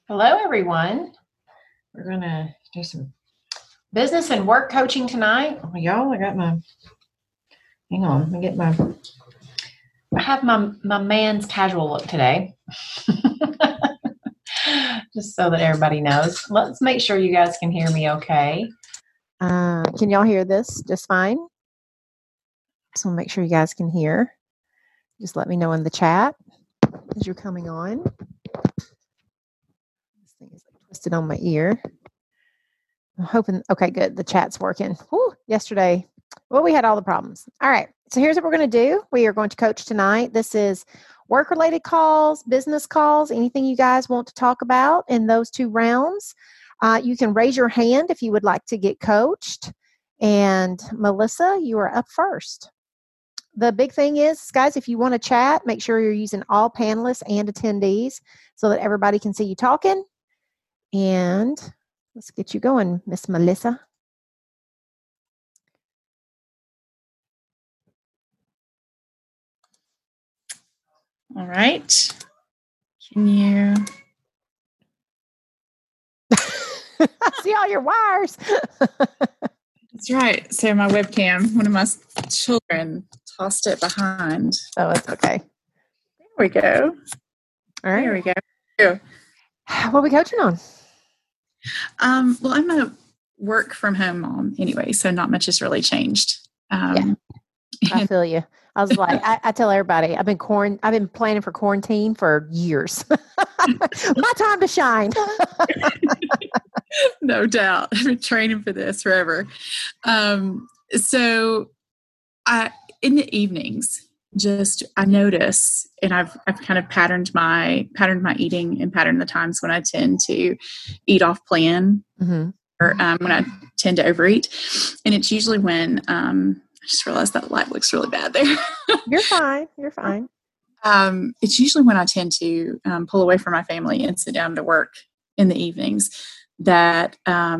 Hello, everyone. We're going to do some business and work coaching tonight. Oh, y'all, hang on, let me get I have my man's casual look today. Just so that everybody knows. Let's make sure you guys can hear me okay. Can y'all hear this just fine? So make sure you guys can hear. Just let me know in the chat as you're coming on. This thing is like twisted on my ear. I'm hoping, okay, good. The chat's working. Whew, yesterday, we had all the problems. All right. So here's what we're going to do. We are going to coach tonight. This is work-related calls, business calls, anything you guys want to talk about in those two rounds. You can raise your hand if you would like to get coached. And Melissa, you are up first. The big thing is, guys, if you want to chat, make sure you're using all panelists and attendees so that everybody can see you talking. And let's get you going, Miss Melissa. All right. Can you see all your wires? That's right. So my webcam, one of my children tossed it behind. Oh, it's okay. There we go. All right. There we go. What are we coaching on? Well, I'm a work from home mom anyway, so not much has really changed. Yeah, I feel you. I was like, I tell everybody, I've been planning for quarantine for years. My time to shine. No doubt. I've been training for this forever. So in the evenings, I notice, and I've kind of patterned my eating and patterned the times when I tend to eat off plan, mm-hmm. or when I tend to overeat. And it's usually when I just realized that light looks really bad there. You're fine. You're fine. It's usually when I tend to pull away from my family and sit down to work in the evenings that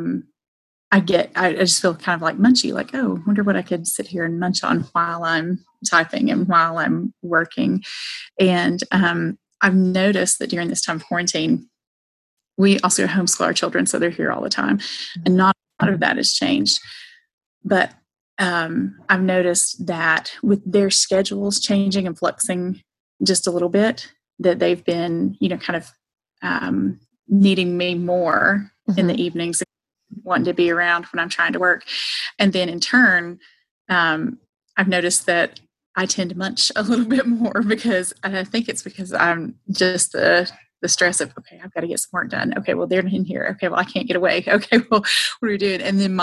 I just feel kind of like munchy, like, oh, wonder what I could sit here and munch on while I'm typing and while I'm working. And I've noticed that during this time of quarantine, we also homeschool our children, so they're here all the time. And not a lot of that has changed. But I've noticed that with their schedules changing and flexing just a little bit, that they've been, kind of needing me more in the evenings, wanting to be around when I'm trying to work. And then in turn, I've noticed that I tend to munch a little bit more because I think it's because I'm just the stress of, okay, I've got to get some work done. Okay, well, they're in here. Okay, well, I can't get away. Okay, well, what are we doing? And then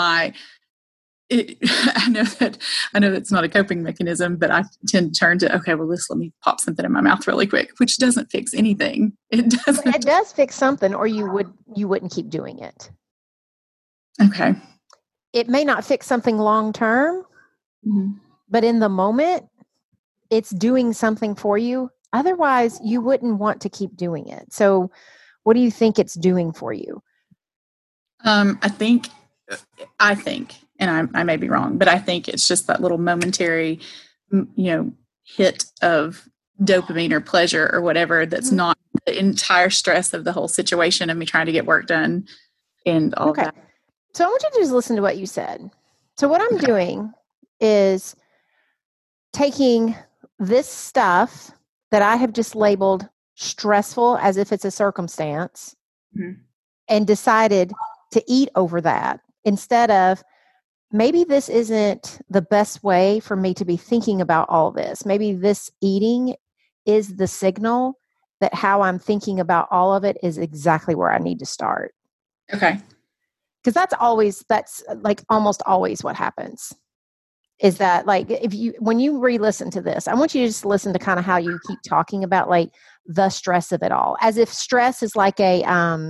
I know that it's not a coping mechanism, but I tend to turn to, okay, well, let me pop something in my mouth really quick, which doesn't fix anything. It doesn't. It does fix something, or you wouldn't keep doing it. Okay. It may not fix something long term, but in the moment, it's doing something for you. Otherwise, you wouldn't want to keep doing it. So what do you think it's doing for you? I think, and I may be wrong, but I think it's just that little momentary, hit of dopamine or pleasure or whatever. That's not the entire stress of the whole situation of me trying to get work done and all of that. So I want you to just listen to what you said. So what I'm doing is taking this stuff that I have just labeled stressful as if it's a circumstance and decided to eat over that instead of, maybe this isn't the best way for me to be thinking about all this. Maybe this eating is the signal that how I'm thinking about all of it is exactly where I need to start. Okay. Because that's like almost always what happens. Is that like, when you re-listen to this, I want you to just listen to kind of how you keep talking about like the stress of it all, as if stress is like a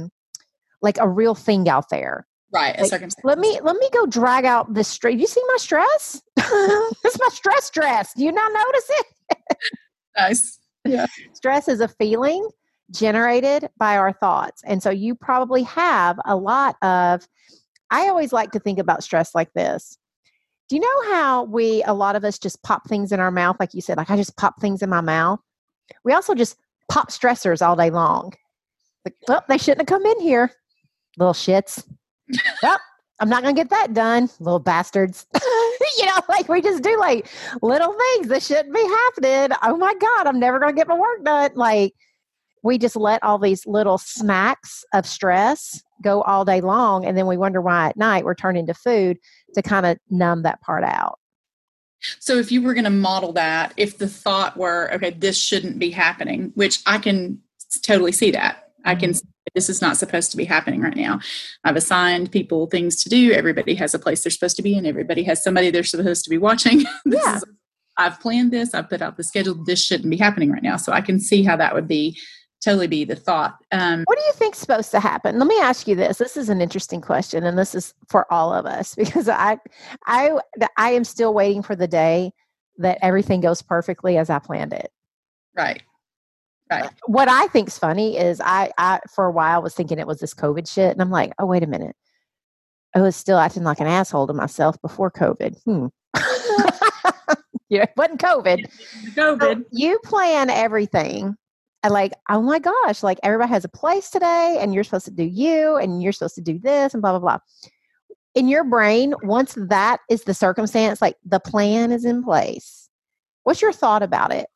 real thing out there. Right. Like, let me go drag out this stress. You see my stress? It's my stress. Do you not notice it? Nice. Yeah. Stress is a feeling generated by our thoughts. And so you probably have a lot of, I always like to think about stress like this. Do you know how a lot of us just pop things in our mouth? Like you said, like I just pop things in my mouth. We also just pop stressors all day long. Well, they shouldn't have come in here, little shits. Well, I'm not going to get that done, little bastards. Like we just do like little things that shouldn't be happening. Oh my God, I'm never going to get my work done. Like we just let all these little smacks of stress go all day long. And then we wonder why at night we're turning to food to kind of numb that part out. So if you were going to model that, if the thought were, okay, this shouldn't be happening, which I can totally see that. I can see this is not supposed to be happening right now. I've assigned people things to do. Everybody has a place they're supposed to be in. Everybody has somebody they're supposed to be watching. I've planned this. I've put out the schedule. This shouldn't be happening right now. So I can see how that would totally be the thought. What do you think's supposed to happen? Let me ask you this. This is an interesting question, and this is for all of us because I am still waiting for the day that everything goes perfectly as I planned it. Right. What I think's funny is I for a while was thinking it was this COVID shit, and I'm like, oh wait a minute, I was still acting like an asshole to myself before COVID. It wasn't COVID. So you plan everything. And like, oh my gosh, like everybody has a place today and you're supposed to do you and you're supposed to do this and blah, blah, blah. In your brain, once that is the circumstance, like the plan is in place, what's your thought about it?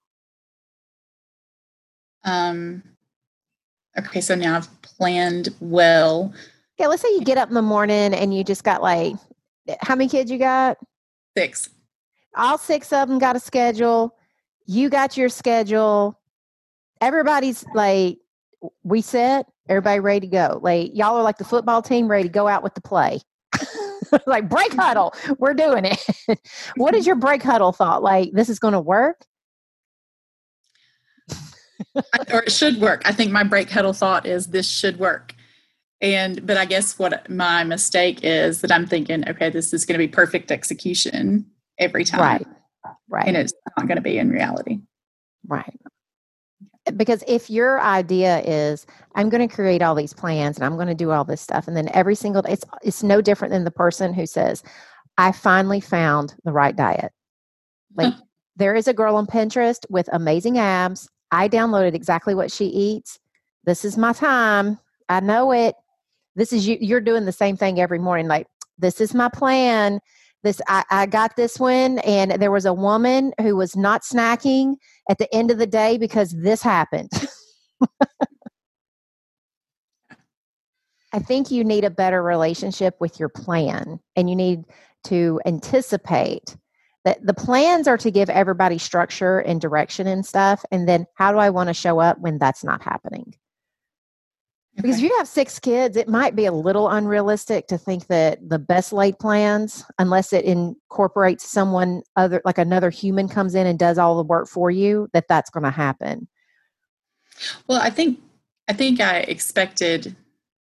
Okay, so now I've planned well. Okay, let's say you get up in the morning and you just got like, how many kids you got? 6. All 6 of them got a schedule. You got your schedule. Everybody's like, we set, everybody ready to go. Like, y'all are like the football team ready to go out with the play. Like, break huddle, we're doing it. What is your break huddle thought? Like, this is going to work? Or it should work. I think my break huddle thought is this should work. But I guess what my mistake is that I'm thinking, okay, this is going to be perfect execution every time. Right. And it's not going to be in reality. Right. Because if your idea is, I'm going to create all these plans and I'm going to do all this stuff, and then every single day, it's no different than the person who says, I finally found the right diet. Like, there is a girl on Pinterest with amazing abs. I downloaded exactly what she eats. This is my time. I know it. This is you. You're doing the same thing every morning. Like, this is my plan. I got this one, and there was a woman who was not snacking at the end of the day because this happened. I think you need a better relationship with your plan, and you need to anticipate that the plans are to give everybody structure and direction and stuff. And then how do I want to show up when that's not happening? Because if you have 6 kids, it might be a little unrealistic to think that the best laid plans, unless it incorporates someone other, like another human comes in and does all the work for you, that's going to happen. Well, I think I expected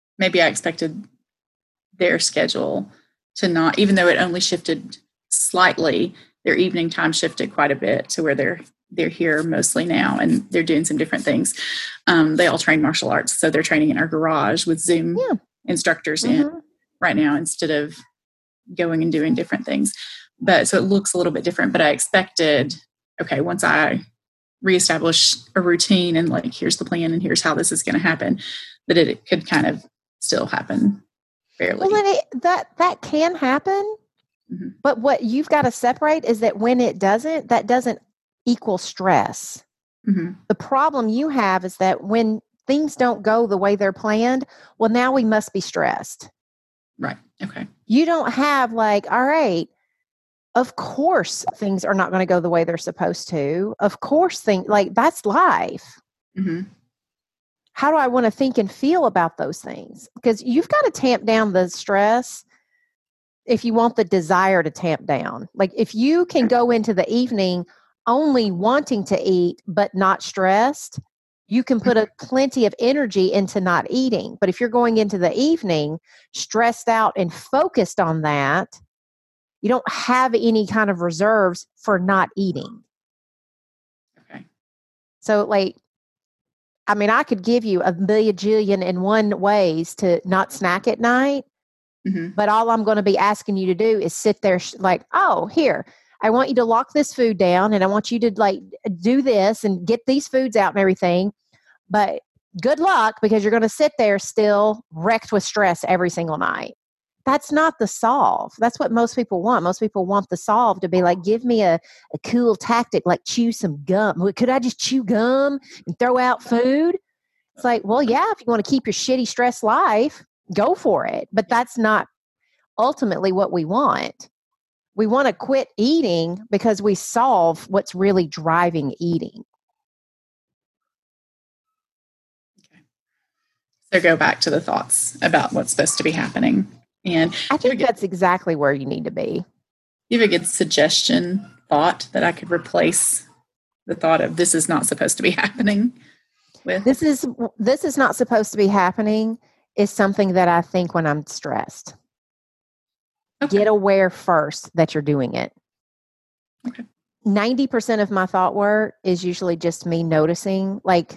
their schedule to not, even though it only shifted slightly, their evening time shifted quite a bit to where they're here mostly now, and they're doing some different things. They all train martial arts, so they're training in our garage with Zoom instructors in right now instead of going and doing different things. But so it looks a little bit different. But I expected, okay, once I reestablish a routine and like, here's the plan and here's how this is going to happen, that it could kind of still happen fairly. Well, then that can happen. Mm-hmm. But what you've got to separate is that when it doesn't, that doesn't equal stress. Mm-hmm. The problem you have is that when things don't go the way they're planned, well, now we must be stressed. Right. Okay. You don't have like, all right, of course things are not going to go the way they're supposed to. Of course, that's life. Mm-hmm. How do I want to think and feel about those things? Because you've got to tamp down the stress if you want the desire to tamp down. Like if you can go into the evening only wanting to eat but not stressed, you can put plenty of energy into not eating. But if you're going into the evening stressed out and focused on that, you don't have any kind of reserves for not eating. Okay. So I could give you a bajillion and one ways to not snack at night, but all I'm going to be asking you to do is sit there here, I want you to lock this food down and I want you to do this and get these foods out and everything. But good luck, because you're going to sit there still wrecked with stress every single night. That's not the solve. That's what most people want. Most people want the solve to be like, give me a cool tactic, like chew some gum. Could I just chew gum and throw out food? It's like, well, yeah, if you want to keep your shitty stress life, go for it. But that's not ultimately what we want. We want to quit eating because we solve what's really driving eating. Okay. So go back to the thoughts about what's supposed to be happening. And I think that's exactly where you need to be. You have a good suggestion thought that I could replace the thought of this is not supposed to be happening with? This is not supposed to be happening is something that I think when I'm stressed. Okay. Get aware first that you're doing it. Okay. 90% of my thought work is usually just me noticing, like,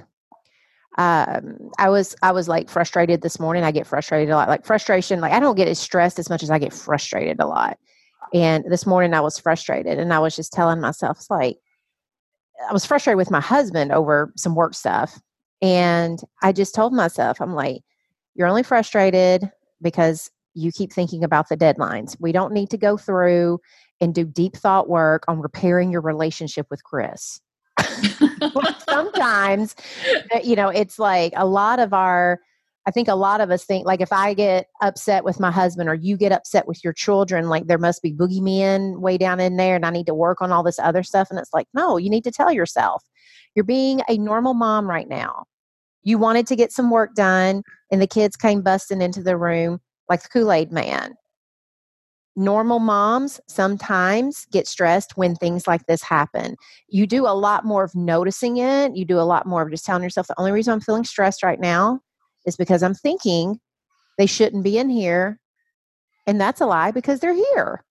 I was like frustrated this morning. I get frustrated a lot. Like frustration, like I don't get as stressed as much as I get frustrated a lot. And this morning I was frustrated and I was just telling myself, it's like, I was frustrated with my husband over some work stuff. And I just told myself, I'm like, you're only frustrated because you keep thinking about the deadlines. We don't need to go through and do deep thought work on repairing your relationship with Chris. Sometimes, it's like I think a lot of us think, like, if I get upset with my husband or you get upset with your children, like there must be boogeymen way down in there and I need to work on all this other stuff. And it's like, no, you need to tell yourself you're being a normal mom right now. You wanted to get some work done and the kids came busting into the room like the Kool-Aid man. Normal moms sometimes get stressed when things like this happen. You do a lot more of noticing it. You do a lot more of just telling yourself, the only reason I'm feeling stressed right now is because I'm thinking they shouldn't be in here. And that's a lie because they're here.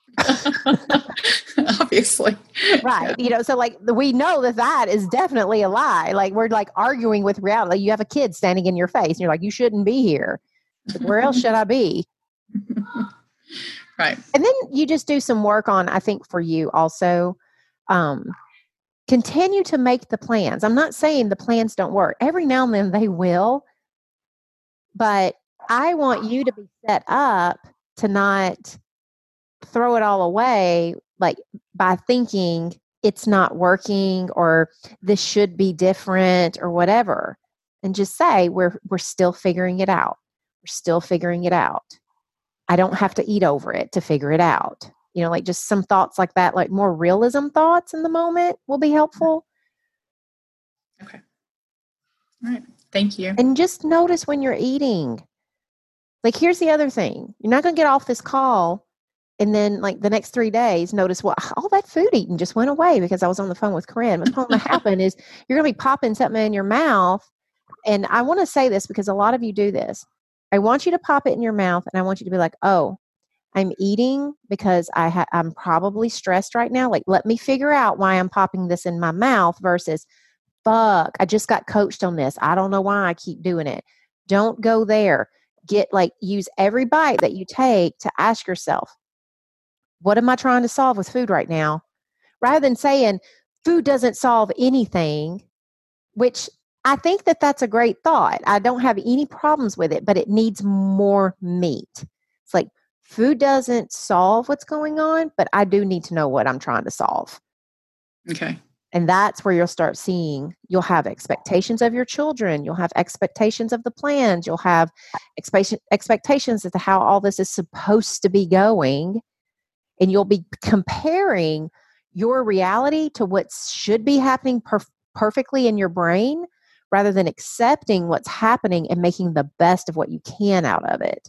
Obviously. Right. Yeah. So like we know that is definitely a lie. Like we're like arguing with reality. Like, you have a kid standing in your face and you're like, you shouldn't be here. Like, where else should I be? Right. And then you just do some work on, I think for you also, continue to make the plans. I'm not saying the plans don't work. Every now and then they will. But I want you to be set up to not throw it all away, like by thinking it's not working or this should be different or whatever. And just say, we're still figuring it out. We're still figuring it out. I don't have to eat over it to figure it out. Like just some thoughts like that, like more realism thoughts in the moment will be helpful. Okay. All right. Thank you. And just notice when you're eating. Like, here's the other thing. You're not going to get off this call and then like the next 3 days, notice all that food eating just went away because I was on the phone with Corinne. What's going to happen is you're going to be popping something in your mouth. And I want to say this because a lot of you do this. I want you to pop it in your mouth and I want you to be like, oh, I'm eating because I'm probably stressed right now. Like, let me figure out why I'm popping this in my mouth versus, fuck, I just got coached on this. I don't know why I keep doing it. Don't go there. Use every bite that you take to ask yourself, what am I trying to solve with food right now? Rather than saying food doesn't solve anything, which I think that's a great thought. I don't have any problems with it, but it needs more meat. It's like food doesn't solve what's going on, but I do need to know what I'm trying to solve. Okay. And that's where you'll start seeing, you'll have expectations of your children. You'll have expectations of the plans. You'll have expectations as to how all this is supposed to be going. And you'll be comparing your reality to what should be happening perfectly in your brain rather than accepting what's happening and making the best of what you can out of it.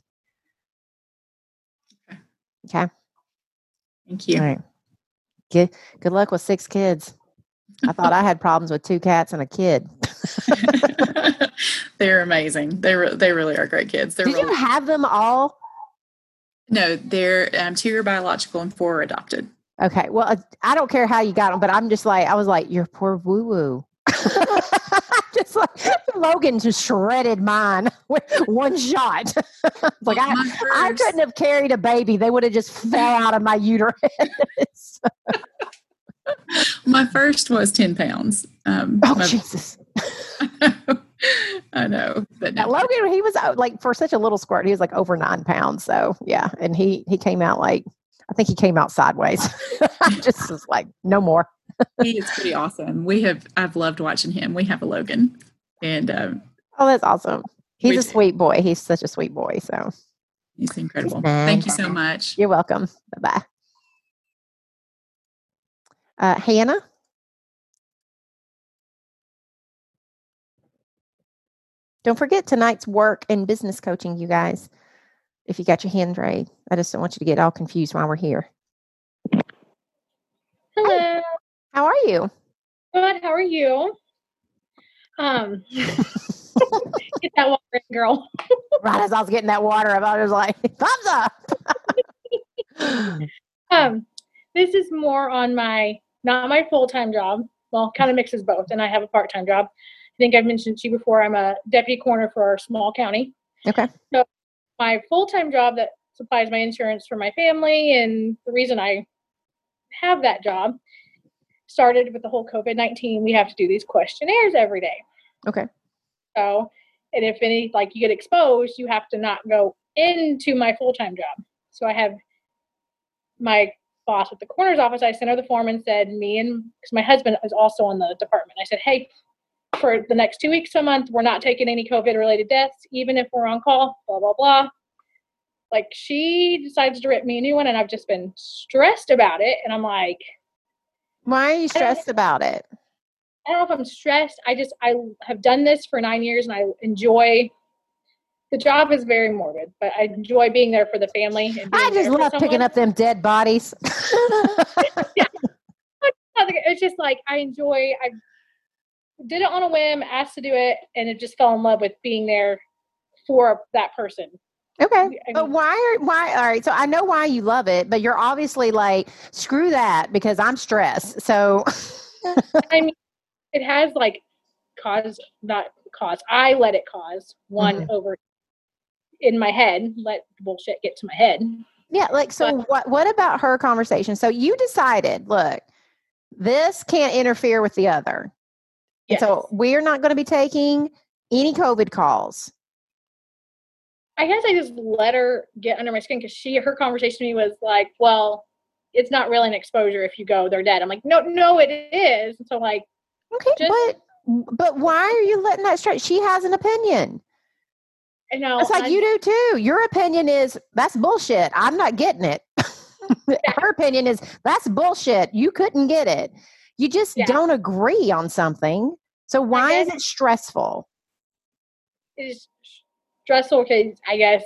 Okay. Thank you. All right. Good luck with 6 kids. I thought I had problems with 2 cats and a kid. They're amazing. They really are great kids. Did you have them all? No, they're 2 are biological and 4 are adopted. Okay. Well, I don't care how you got them, but I'm just like, I was like, you're poor woo-woo. Just like Logan just shredded mine with one shot. Like I couldn't have carried a baby. They would have just fell out of my uterus. My first was 10 pounds. Jesus. I know. But Now, no. Logan, he was like, for such a little squirt, he was like over 9 pounds. So yeah. And he came out like, I think he came out sideways. I just was like, no more. He is pretty awesome. I've loved watching him. We have a Logan, and Oh, that's awesome. He's we a do. sweet boy. He's such a sweet boy. So He's incredible. 9 Thank you so pounds. much. You're welcome. Bye bye. Hannah. Don't forget tonight's work and business coaching, you guys. If you got your hand raised, I just don't want you to get all confused while we're here. Hello. Hey, how are you? Good. How are you? Get that water in, girl. Right as I was getting that water, I was like, thumbs up. This is more on not my full-time job. Well, kind of mixes both, and I have a part-time job. I think I've mentioned to you before, I'm a deputy coroner for our small county. Okay. So my full-time job that supplies my insurance for my family, and the reason I have that job started with the whole COVID-19. We have to do these questionnaires every day. Okay. So, and if you get exposed, you have to not go into my full-time job. So I have my boss at the coroner's office. I sent her the form and said, because my husband is also on the department. I said, hey, for the next 2 weeks to a month, we're not taking any COVID-related deaths, even if we're on call, blah, blah, blah. Like, she decides to rip me a new one, and I've just been stressed about it. And I'm like, why are you stressed about it? I don't know if I'm stressed. I have done this for 9 years, and I enjoy. The job is very morbid, but I enjoy being there for the family. And I just love picking up them dead bodies. Yeah. It's just like I did it on a whim, asked to do it, and it just fell in love with being there for that person. Okay. But why, all right. So I know why you love it, but you're obviously like, screw that because I'm stressed. So I mean, it has like I let it cause one over in my head, let bullshit get to my head. Yeah. Like, so what about her conversation? So you decided, look, this can't interfere with the other. Yes. And so we're not going to be taking any COVID calls. I guess I just let her get under my skin because her conversation to me was like, well, it's not really an exposure if you go, they're dead. I'm like, no, it is. And so like, okay, but why are you letting that straight? She has an opinion. I know. It's like you do too. Your opinion is that's bullshit. I'm not getting it. Her opinion is that's bullshit. You couldn't get it. You just don't agree on something. So why is it stressful? It's stressful because I guess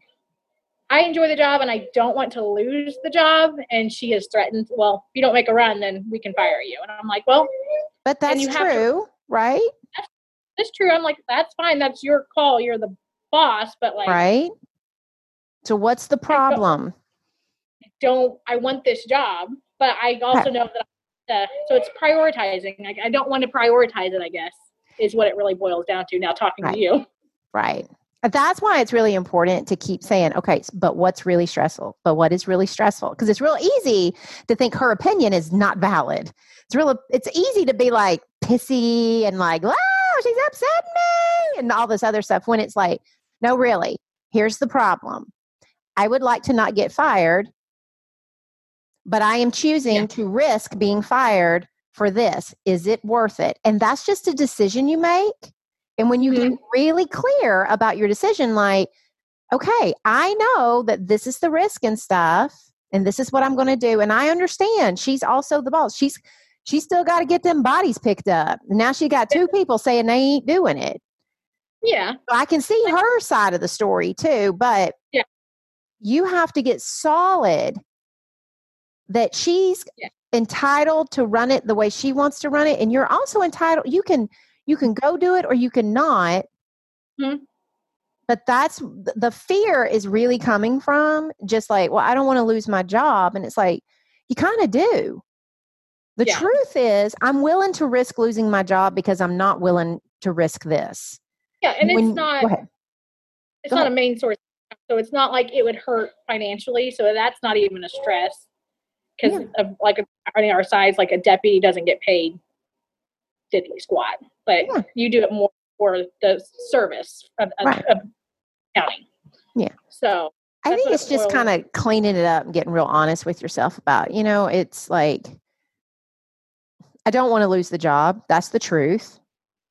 I enjoy the job and I don't want to lose the job. And she has threatened, well, if you don't make a run, then we can fire you. And I'm like, well. But that's true, right? That's true. I'm like, that's fine. That's your call. You're the boss. But like. Right. So what's the problem? I want this job, but I also know that, so it's prioritizing. Like, I don't want to prioritize it, I guess, is what it really boils down to now talking to you. Right. That's why it's really important to keep saying, okay, but what's really stressful? But what is really stressful? Because it's real easy to think her opinion is not valid. It's easy to be like pissy and like, oh, she's upset me and all this other stuff when it's like, no, really, here's the problem. I would like to not get fired, but I am choosing to risk being fired for this. Is it worth it? And that's just a decision you make. And when you get really clear about your decision, like, okay, I know that this is the risk and stuff, and this is what I'm going to do. And I understand she's also the boss. She's still got to get them bodies picked up. Now she got 2 people saying they ain't doing it. Yeah. So I can see her side of the story too, but you have to get solid that she's entitled to run it the way she wants to run it. And you're also entitled, you can go do it or you can not. Mm-hmm. But that's the fear is really coming from just like, well, I don't want to lose my job. And it's like, you kind of do. The truth is I'm willing to risk losing my job because I'm not willing to risk this. Yeah. And it's not a main source. So it's not like it would hurt financially. So that's not even a stress because of like our size, like a deputy doesn't get paid diddly squat, but you do it more for the service of accounting. Yeah. So I think that's it's just kind of cleaning it up and getting real honest with yourself about, it's like, I don't want to lose the job. That's the truth.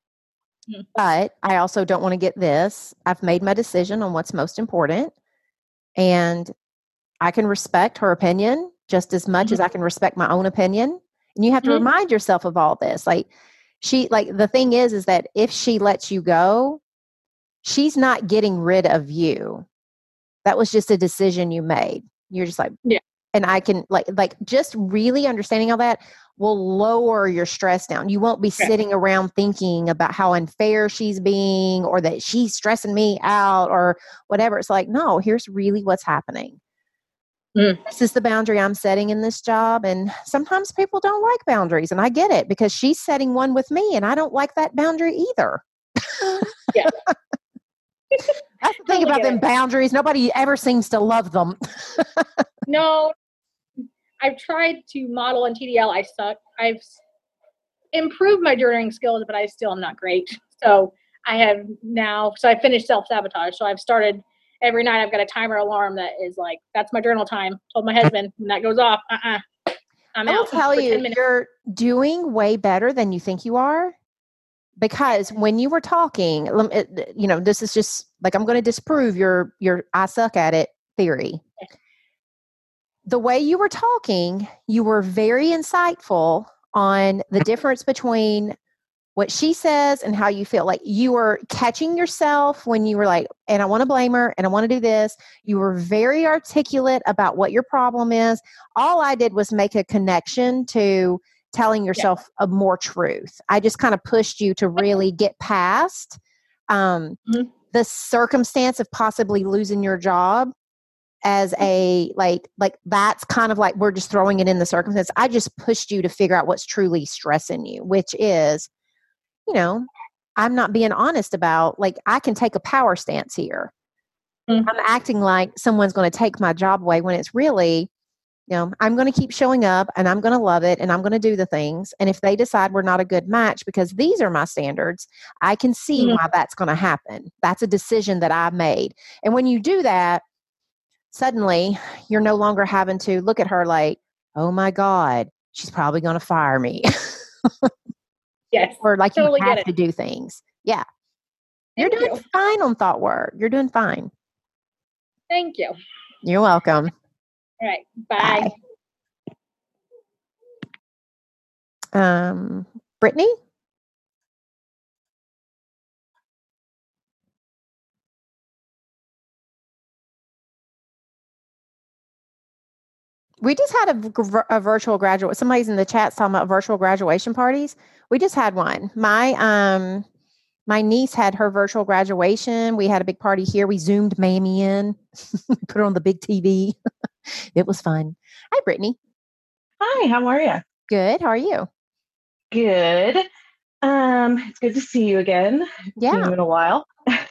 But I also don't want to get this. I've made my decision on what's most important. And I can respect her opinion just as much as I can respect my own opinion. And you have to remind yourself of all this. Like the thing is that if she lets you go, she's not getting rid of you. That was just a decision you made. You're just like, yeah. And I can like just really understanding all that will lower your stress down. You won't be sitting around thinking about how unfair she's being or that she's stressing me out or whatever. It's like, no, here's really what's happening. This is the boundary I'm setting in this job. And sometimes people don't like boundaries. And I get it because she's setting one with me and I don't like that boundary either. Yeah. That's the thing about them boundaries. Nobody ever seems to love them. No, I've tried to model in TDL. I suck. I've improved my journaling skills, but I still am not great. So I finished self-sabotage. So I've started every night. I've got a timer alarm that is like, that's my journal time. Told my husband when that goes off, I'm out. I will tell you, you're doing way better than you think you are. Because when you were talking, this is just like, I'm going to disprove your I suck at it theory. The way you were talking, you were very insightful on the difference between what she says and how you feel. Like you were catching yourself when you were like, and I want to blame her and I want to do this. You were very articulate about what your problem is. All I did was make a connection to telling yourself a more truth. I just kind of pushed you to really get past the circumstance of possibly losing your job as a like that's kind of like we're just throwing it in the circumstance. I just pushed you to figure out what's truly stressing you, which is, I'm not being honest about, like, I can take a power stance here. I'm acting like someone's going to take my job away when it's really, I'm going to keep showing up and I'm going to love it and I'm going to do the things. And if they decide we're not a good match because these are my standards, I can see why that's going to happen. That's a decision that I made. And when you do that, suddenly you're no longer having to look at her like, oh my God, she's probably going to fire me. Yes. Or like totally you have to do things. Yeah. You're doing fine on thought work. You're doing fine. Thank you. You're welcome. All right. Bye. Brittany? We just had a virtual graduate. Somebody's in the chat talking about virtual graduation parties. We just had one. My niece had her virtual graduation. We had a big party here. We Zoomed Mamie in, put her on the big TV. It was fun. Hi, Brittany. Hi, how are you? Good. How are you? Good. It's good to see you again. Yeah. Seen you in a while.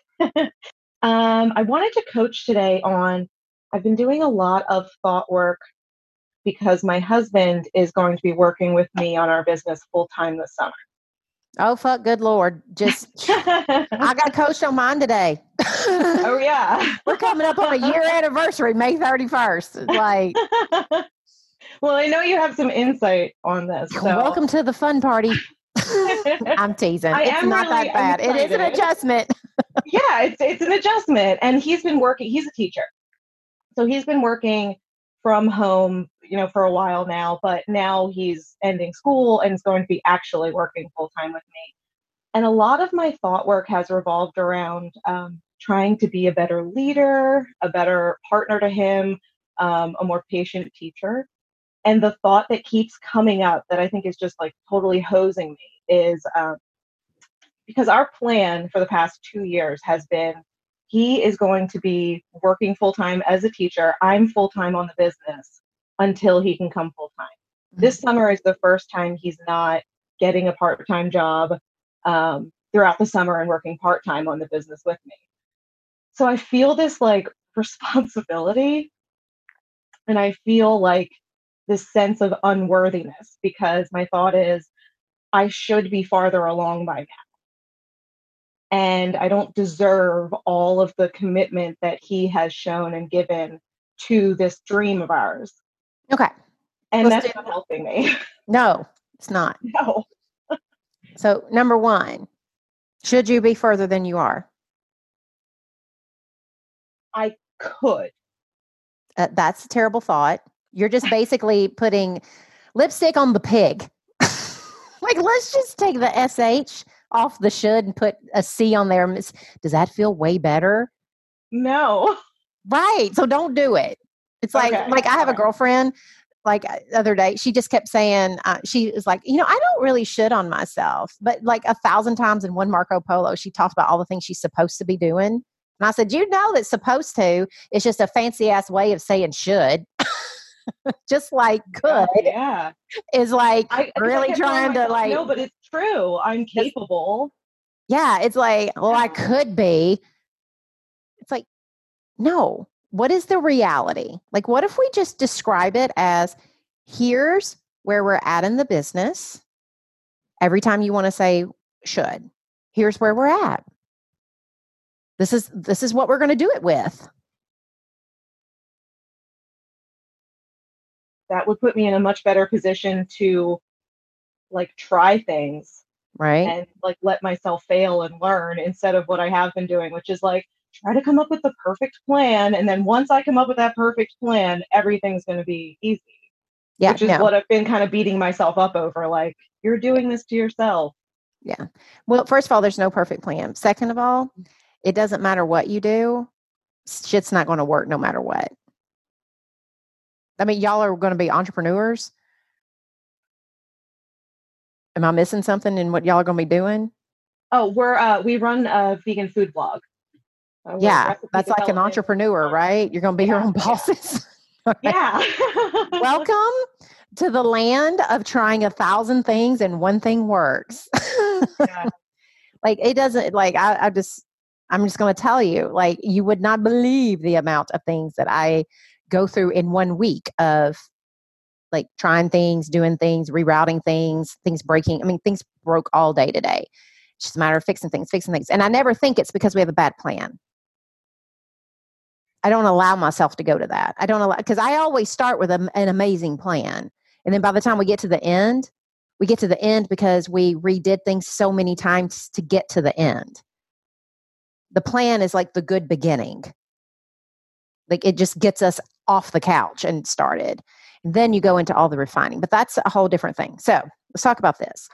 I wanted to coach today on, I've been doing a lot of thought work because my husband is going to be working with me on our business full-time this summer. Oh, fuck, good Lord. I got coached on mine today. Oh, yeah. We're coming up on a year anniversary, May 31st. Like, well, I know you have some insight on this. So. Welcome to the fun party. I'm teasing. It's not that bad. It is an adjustment. Yeah, it's an adjustment. And he's been working, he's a teacher. So he's been working from home, for a while now, but now he's ending school and is going to be actually working full time with me. And a lot of my thought work has revolved around trying to be a better leader, a better partner to him, a more patient teacher. And the thought that keeps coming up that I think is just like totally hosing me is because our plan for the past 2 years has been he is going to be working full-time as a teacher. I'm full-time on the business until he can come full-time. Mm-hmm. This summer is the first time he's not getting a part-time job throughout the summer and working part-time on the business with me. So I feel this like responsibility and I feel like this sense of unworthiness because my thought is I should be farther along by now. and I don't deserve all of the commitment that he has shown and given to this dream of ours. Okay. And Let's that's not helping me. No, it's not. No. So, number one, should you be further than you are? I could. That's a terrible thought. You're just basically putting lipstick on the pig. Like, let's just take the SH off the should and put a C on there. Does that feel way better? No. Right. So don't do it. It's like, Okay. I have a girlfriend, like the other day, she just kept saying, she was like, I don't really should on myself, but like 1,000 times in one Marco Polo, she talked about all the things she's supposed to be doing. And I said, you know, that supposed to, it's just a fancy ass way of saying should. Just like could Yeah. is like I really trying to like, no, but it's true. I'm capable. yeah, it's like, well, I could be. It's like, no, what is the reality? Like, what if we just describe it as here's where we're at in the business. Every time you want to say should, here's where we're at. This is what we're going to do it with. That would put me in a much better position to like try things, right? And like let myself fail and learn instead of what I have been doing, which is like try to come up with the perfect plan. And then once I come up with that perfect plan, everything's going to be easy. Yeah, which is what I've been kind of beating myself up over. Like, you're doing this to yourself. Yeah. Well, first of all, there's no perfect plan. Second of all, it doesn't matter what you do. Shit's not going to work no matter what. I mean, y'all are going to be entrepreneurs. Am I missing something in what y'all are going to be doing? Oh, we run a vegan food blog. Yeah, that's like an entrepreneur, right? You're going to be your own bosses. Yeah. Welcome to the land of trying 1,000 things and one thing works. Yeah. Like it doesn't, like I'm just going to tell you, like you would not believe the amount of things that I go through in 1 week of like trying things, doing things, rerouting things breaking. I mean, things broke all day today. It's just a matter of fixing things. And I never think it's because we have a bad plan. I don't allow myself to go to that. I don't allow, because I always start with an amazing plan. And then by the time we get to the end because we redid things so many times to get to the end. The plan is like the good beginning. Like it just gets us off the couch and started. And then you go into all the refining, but that's a whole different thing. So let's talk about this.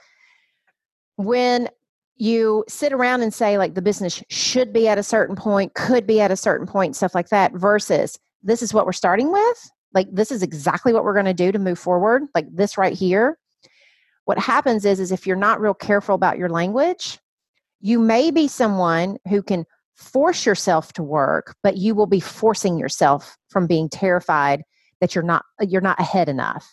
When you sit around and say like the business should be at a certain point, could be at a certain point, stuff like that, versus this is what we're starting with. Like this is exactly what we're going to do to move forward. Like this right here. What happens is if you're not real careful about your language, you may be someone who can force yourself to work, but you will be forcing yourself from being terrified that you're not ahead enough.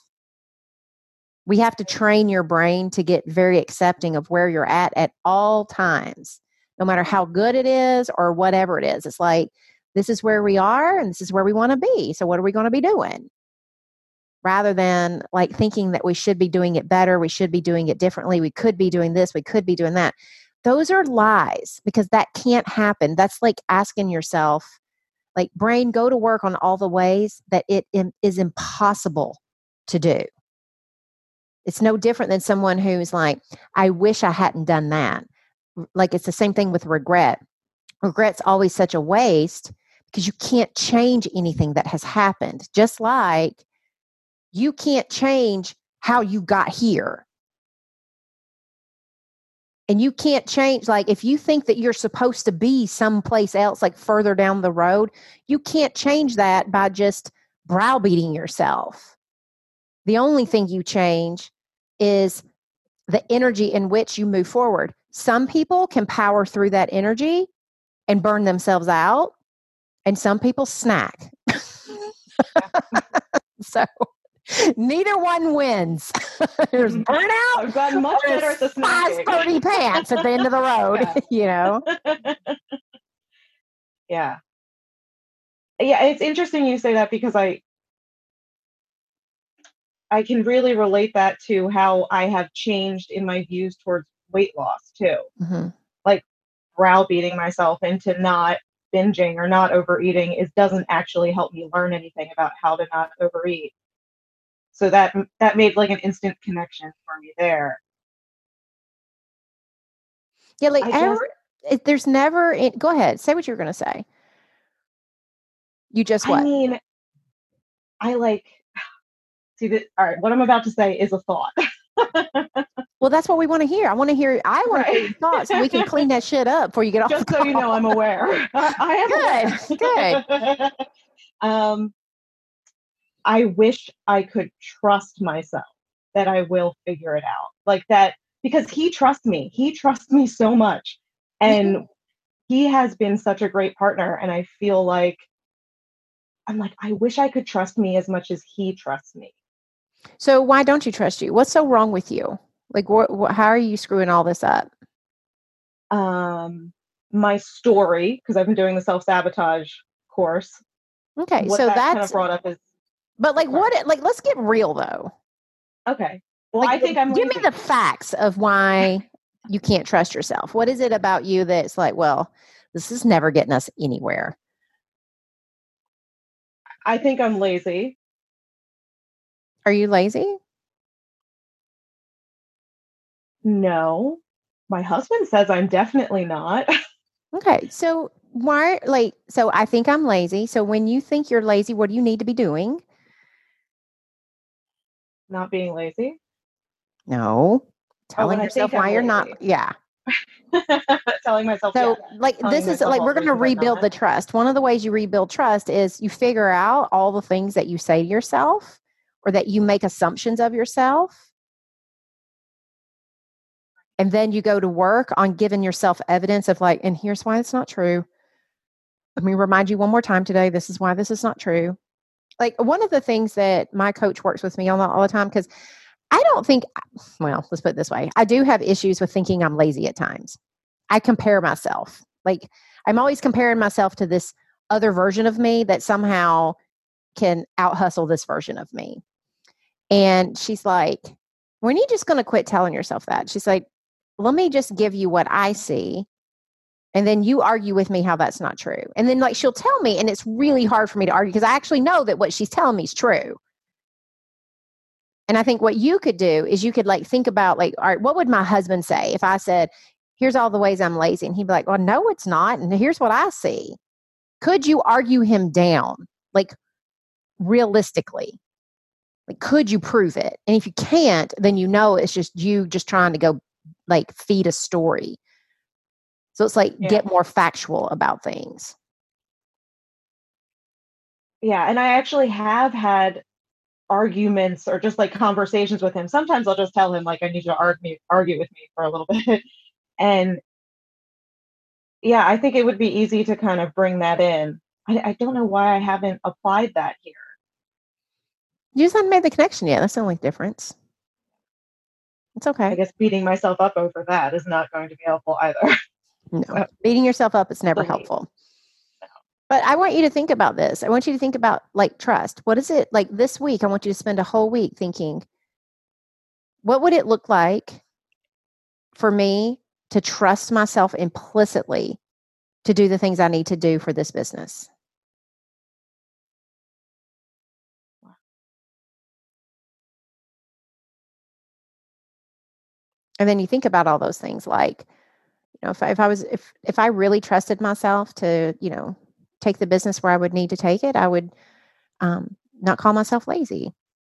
We have to train your brain to get very accepting of where you're at all times, no matter how good it is or whatever it is. It's like, this is where we are and this is where we want to be. So what are we going to be doing? Rather than like thinking that we should be doing it better, we should be doing it differently, we could be doing this, we could be doing that. Those are lies because that can't happen. That's like asking yourself, like, brain, go to work on all the ways that it is impossible to do. It's no different than someone who's like, I wish I hadn't done that. Like it's the same thing with regret. Regret's always such a waste because you can't change anything that has happened. Just like you can't change how you got here. And you can't change, like if you think that you're supposed to be someplace else, like further down the road, you can't change that by just browbeating yourself. The only thing you change is the energy in which you move forward. Some people can power through that energy and burn themselves out, and some people snack. So neither one wins. There's burnout. I've gotten much better at the snacking. 30 pants at the end of the road, you know? Yeah. Yeah, it's interesting you say that because I can really relate that to how I have changed in my views towards weight loss too. Mm-hmm. Like browbeating myself into not binging or not overeating doesn't actually help me learn anything about how to not overeat. So that made like an instant connection for me there. Yeah, like there's never. Go ahead, say what you were going to say. You just what? I mean, I like. See that? All right, what I'm about to say is a thought. Well, that's what we want to hear. I want to hear your thoughts, so we can clean that shit up before you get off. Just so you know, I'm aware. I am Good. I wish I could trust myself that I will figure it out, like that, because he trusts me. He trusts me so much, and he has been such a great partner. And I feel like I'm like, I wish I could trust me as much as he trusts me. So why don't you trust you? What's so wrong with you? Like, how are you screwing all this up? My story, because I've been doing the self-sabotage course. Okay, what so that's kind of brought up is. But like, what? Like, let's get real though. Okay. Well, like, I think I'm. Give me the facts of why you can't trust yourself. What is it about you that's like, well, this is never getting us anywhere? I think I'm lazy. Are you lazy? No. My husband says I'm definitely not. Okay. So so I think I'm lazy. So when you think you're lazy, what do you need to be doing? Not being lazy. No. Telling yourself why you're not. Yeah. Telling myself. So this is like, we're going to rebuild the trust. One of the ways you rebuild trust is you figure out all the things that you say to yourself or that you make assumptions of yourself. And then you go to work on giving yourself evidence of like, and here's why it's not true. Let me remind you one more time today. This is why this is not true. Like, one of the things that my coach works with me on all the time, because I don't think, well, let's put it this way. I do have issues with thinking I'm lazy at times. I compare myself. Like, I'm always comparing myself to this other version of me that somehow can out hustle this version of me. And she's like, when are you just going to quit telling yourself that? She's like, let me just give you what I see. And then you argue with me how that's not true. And then like, she'll tell me, and it's really hard for me to argue because I actually know that what she's telling me is true. And I think what you could do is you could like think about like, all right, what would my husband say if I said, here's all the ways I'm lazy? And he'd be like, well, no, it's not. And here's what I see. Could you argue him down? Like, realistically, like, could you prove it? And if you can't, then you know it's just you just trying to go like feed a story. So it's like, get more factual about things. Yeah. And I actually have had arguments or just like conversations with him. Sometimes I'll just tell him like, I need you to argue with me for a little bit. And yeah, I think it would be easy to kind of bring that in. I don't know why I haven't applied that here. You just haven't made the connection yet. That's the only difference. It's okay. I guess beating myself up over that is not going to be helpful either. No, beating yourself up is never helpful. No. But I want you to think about this. I want you to think about like trust. What is it like this week? I want you to spend a whole week thinking, what would it look like for me to trust myself implicitly to do the things I need to do for this business? And then you think about all those things like, you know, if I really trusted myself to, you know, take the business where I would need to take it, I would not call myself lazy.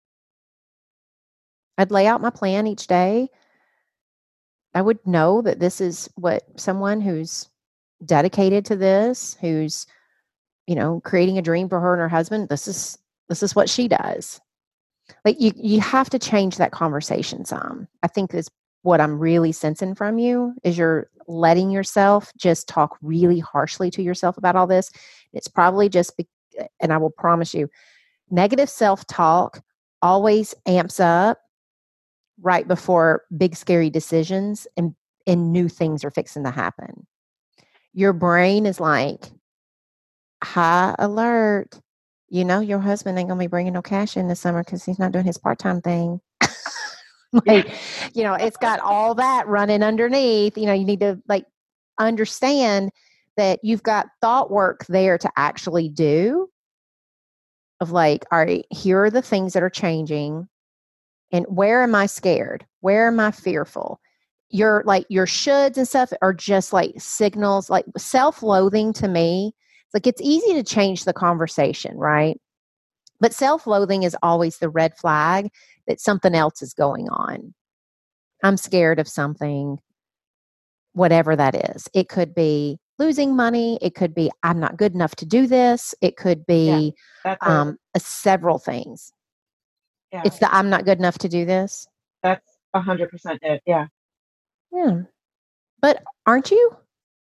I'd lay out my plan each day. I would know that this is what someone who's dedicated to this, who's, you know, creating a dream for her and her husband, this is what she does. Like, you have to change that conversation some. I think is what I'm really sensing from you is you're letting yourself just talk really harshly to yourself about all this. It's probably just, and I will promise you, negative self-talk always amps up right before big scary decisions and new things are fixing to happen. Your brain is like, high alert. You know, your husband ain't going to be bringing no cash in this summer because he's not doing his part-time thing. Like, you know, it's got all that running underneath. You know, you need to like understand that you've got thought work there to actually do of like, all right, here are the things that are changing. And where am I scared? Where am I fearful? Your shoulds and stuff are just like signals, like self-loathing to me. Like it's easy to change the conversation, right? But self-loathing is always the red flag that something else is going on. I'm scared of something, whatever that is. It could be losing money. It could be I'm not good enough to do this. It could be several things. Yeah. It's the I'm not good enough to do this. That's 100% it. Yeah. Yeah. But aren't you?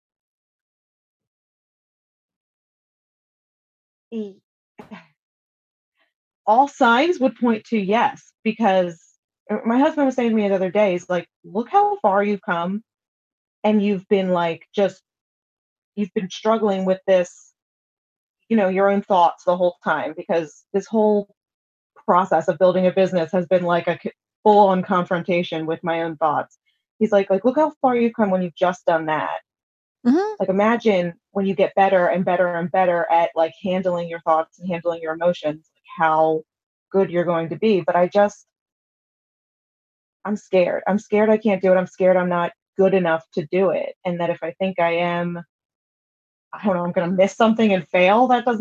All signs would point to yes, because my husband was saying to me the other day, he's like, look how far you've come. And you've been like, you've been struggling with this, your own thoughts the whole time, because this whole process of building a business has been like a full on confrontation with my own thoughts. He's like, look how far you've come when you've just done that. Mm-hmm. Like, imagine when you get better and better and better at like handling your thoughts and handling your emotions, like how good you're going to be. But I'm scared. I'm scared I can't do it. I'm scared I'm not good enough to do it. And that if I think I am, I don't know, I'm going to miss something and fail. That's.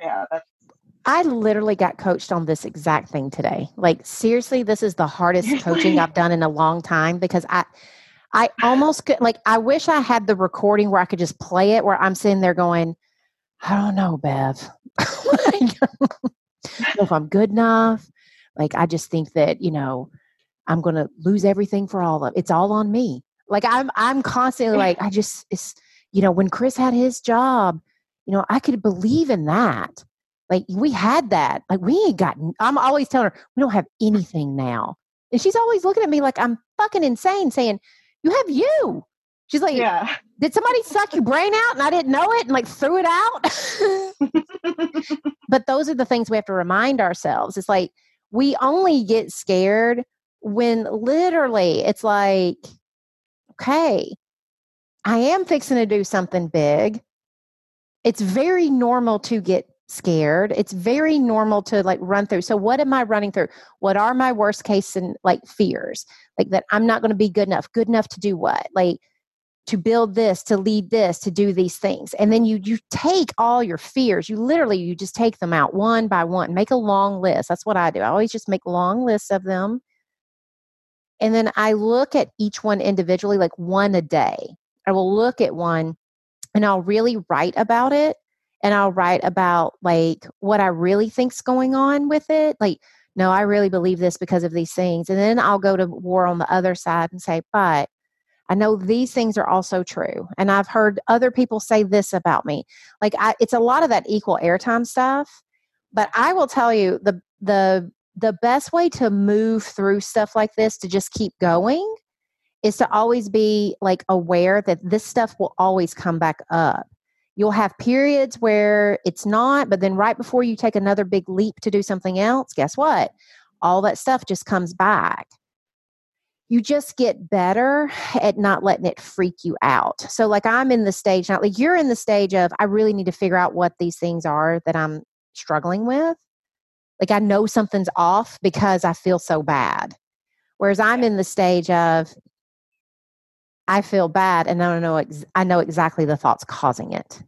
I literally got coached on this exact thing today. Like, seriously, this is the hardest coaching I've done in a long time, because I almost could, like, I wish I had the recording where I could just play it, where I'm sitting there going, I don't know, Bev. I don't know if I'm good enough. Like, I just think that, I'm going to lose everything for all of it. It's all on me. Like, I'm constantly like, when Chris had his job, I could believe in that. Like, we had that. Like, we ain't gotten, I'm always telling her, we don't have anything now. And she's always looking at me like I'm fucking insane, saying, you have you. She's like, Yeah. Did somebody suck your brain out and I didn't know it and like threw it out? But those are the things we have to remind ourselves. It's like, we only get scared when literally it's like, okay, I am fixing to do something big. It's very normal to get scared. It's very normal to like run through. So what am I running through? What are my worst case and like fears? Like that I'm not going to be good enough to do what? Like to build this, to lead this, to do these things. And then you take all your fears, you just take them out one by one, make a long list. That's what I do. I always just make long lists of them. And then I look at each one individually, like one a day. I will look at one and I'll really write about it. And I'll write about like what I really think's going on with it. Like, no, I really believe this because of these things. And then I'll go to war on the other side and say, but I know these things are also true. And I've heard other people say this about me. Like it's a lot of that equal airtime stuff. But I will tell you the best way to move through stuff like this, to just keep going, is to always be like aware that this stuff will always come back up. You'll have periods where it's not, but then right before you take another big leap to do something else, guess what? All that stuff just comes back. You just get better at not letting it freak you out. So like I'm in the stage now, like you're in the stage of, I really need to figure out what these things are that I'm struggling with. Like I know something's off because I feel so bad. Whereas I'm in the stage of, I feel bad and I know exactly the thoughts causing it.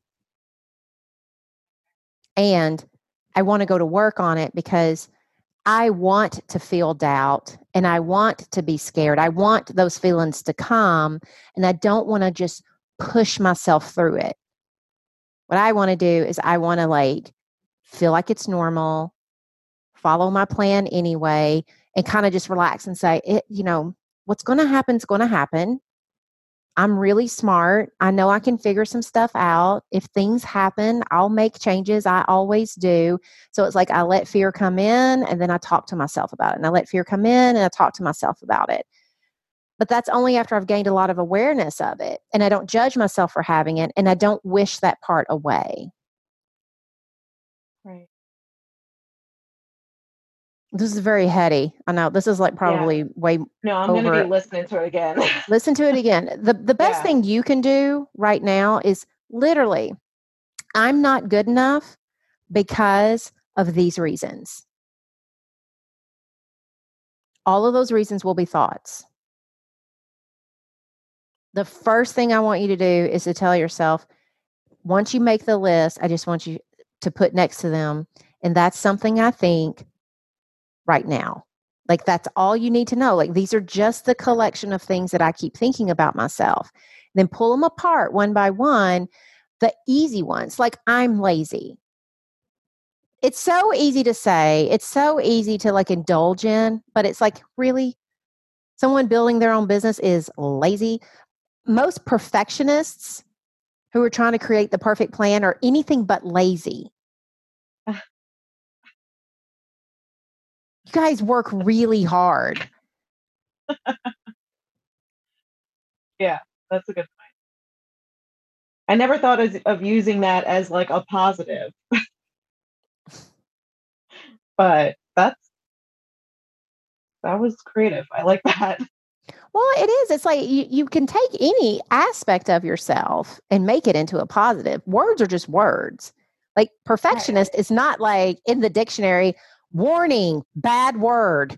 And I want to go to work on it because I want to feel doubt and I want to be scared. I want those feelings to come and I don't want to just push myself through it. What I want to do is I want to like feel like it's normal, follow my plan anyway, and kind of just relax and say, what's going to happen is going to happen. I'm really smart. I know I can figure some stuff out. If things happen, I'll make changes. I always do. So it's like I let fear come in and then I talk to myself about it. And I let fear come in and I talk to myself about it. But that's only after I've gained a lot of awareness of it. And I don't judge myself for having it. And I don't wish that part away. Right. This is very heady. I know this is like probably way No, I'm going to over. be listening to it again. Listen to it again. The best Yeah. thing you can do right now is literally, I'm not good enough because of these reasons. All of those reasons will be thoughts. The first thing I want you to do is to tell yourself, once you make the list, I just want you to put next to them, and that's something I think right now. Like, that's all you need to know. Like, these are just the collection of things that I keep thinking about myself. Then pull them apart one by one. The easy ones, like I'm lazy. It's so easy to say. It's so easy to like indulge in, but it's like, really? Someone building their own business is lazy? Most perfectionists who are trying to create the perfect plan are anything but lazy. You guys work really hard. Yeah, that's a good point. I never thought of using that as like a positive, but that was creative. I like that. Well, it is. It's like you can take any aspect of yourself and make it into a positive. Words are just words. Like perfectionist is not like in the dictionary, warning, bad word.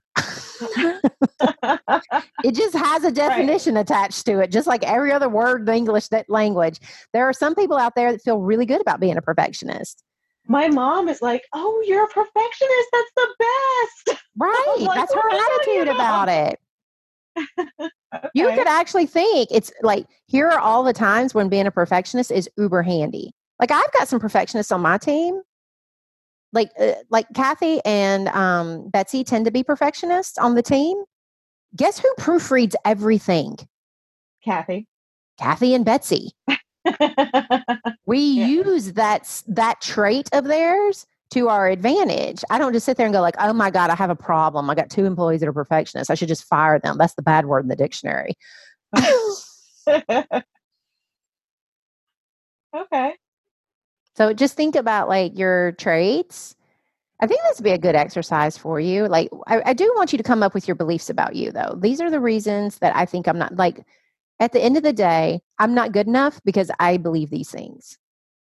It just has a definition attached to it, just like every other word in the English language. There are some people out there that feel really good about being a perfectionist. My mom is like, "Oh, you're a perfectionist. That's the best." Right. Like, that's her attitude about it. Okay. You could actually think it's like, here are all the times when being a perfectionist is uber handy. Like, I've got some perfectionists on my team. Like Kathy and Betsy tend to be perfectionists on the team. Guess who proofreads everything? Kathy and Betsy. We use that trait of theirs to our advantage. I don't just sit there and go like, oh my God, I have a problem. I got 2 employees that are perfectionists. I should just fire them. That's the bad word in the dictionary. Okay. So just think about like your traits. I think this would be a good exercise for you. Like, I do want you to come up with your beliefs about you, though. These are the reasons that I think I'm not, like, at the end of the day, I'm not good enough because I believe these things.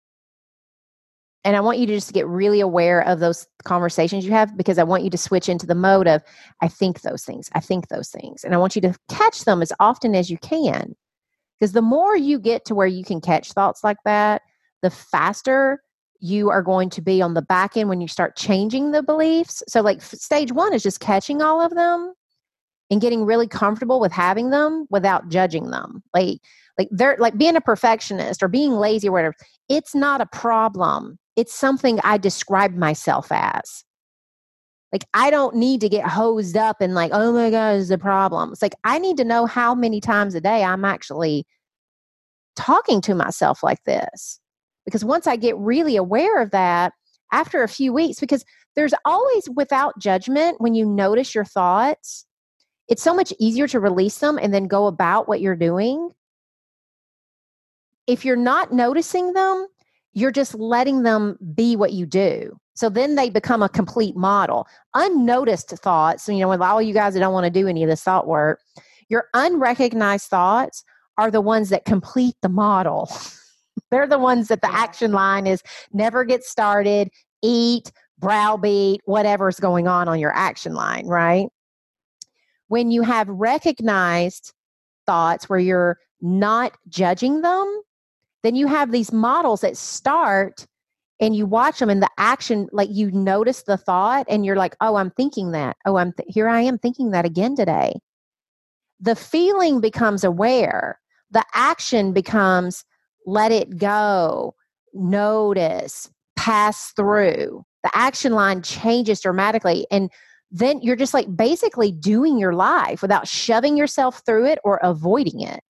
And I want you to just get really aware of those conversations you have, because I want you to switch into the mode of, I think those things. I think those things. And I want you to catch them as often as you can. Because the more you get to where you can catch thoughts like that, the faster you are going to be on the back end when you start changing the beliefs. So like stage 1 is just catching all of them and getting really comfortable with having them without judging them. Like they're like being a perfectionist or being lazy or whatever. It's not a problem. It's something I describe myself as. Like, I don't need to get hosed up and like, oh my God, it's a problem. It's like, I need to know how many times a day I'm actually talking to myself like this. Because once I get really aware of that, after a few weeks, because there's always, without judgment, when you notice your thoughts, it's so much easier to release them and then go about what you're doing. If you're not noticing them, you're just letting them be what you do. So then they become a complete model. Unnoticed thoughts, with all you guys that don't want to do any of this thought work, your unrecognized thoughts are the ones that complete the model. They're the ones that the action line is never get started, eat, browbeat, whatever's going on your action line, right? When you have recognized thoughts where you're not judging them, then you have these models that start and you watch them, and the action, like you notice the thought and you're like, oh, I'm thinking that. Oh, here I am thinking that again today. The feeling becomes aware. The action becomes let it go, notice, pass through. The action line changes dramatically. And then you're just like basically doing your life without shoving yourself through it or avoiding it.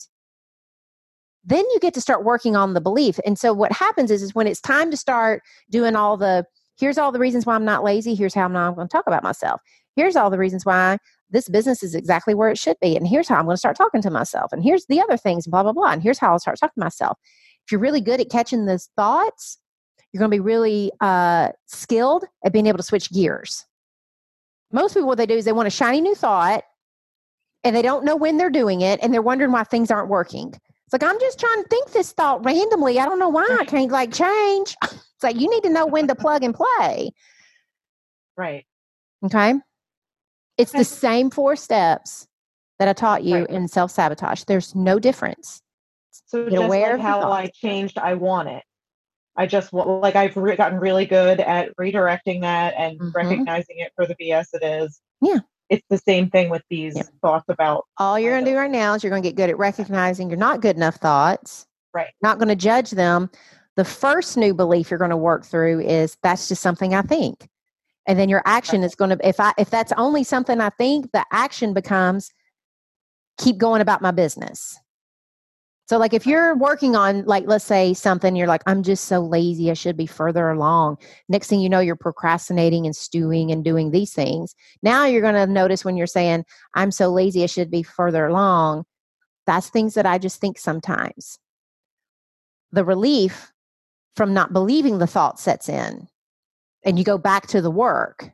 Then you get to start working on the belief. And so what happens is when it's time to start doing here's all the reasons why I'm not lazy. Here's how I'm not going to talk about myself. Here's all the reasons why this business is exactly where it should be. And here's how I'm going to start talking to myself. And here's the other things, blah, blah, blah. And here's how I'll start talking to myself. If you're really good at catching those thoughts, you're going to be really skilled at being able to switch gears. Most people, what they do is they want a shiny new thought and they don't know when they're doing it and they're wondering why things aren't working. It's like, I'm just trying to think this thought randomly. I don't know why I can't like change. It's like, you need to know when to plug and play. Right. Okay. It's the same 4 steps that I taught you Right. in self-sabotage. There's no difference. So Get just aware like of your how I thoughts. changed, I want it. I just like I've gotten really good at redirecting that and Mhm. recognizing it for the BS it is. Yeah. It's the same thing with these Yeah. thoughts about All you're going to do right now is you're going to get good at recognizing your not good enough thoughts. Right. Not going to judge them. The first new belief you're going to work through is that's just something I think. And then your action is going to, if that's only something I think, the action becomes keep going about my business. So like if you're working on, like, let's say something, you're like, I'm just so lazy, I should be further along. Next thing you know, you're procrastinating and stewing and doing these things. Now you're going to notice when you're saying, I'm so lazy, I should be further along. That's things that I just think sometimes. The relief from not believing the thought sets in and you go back to the work.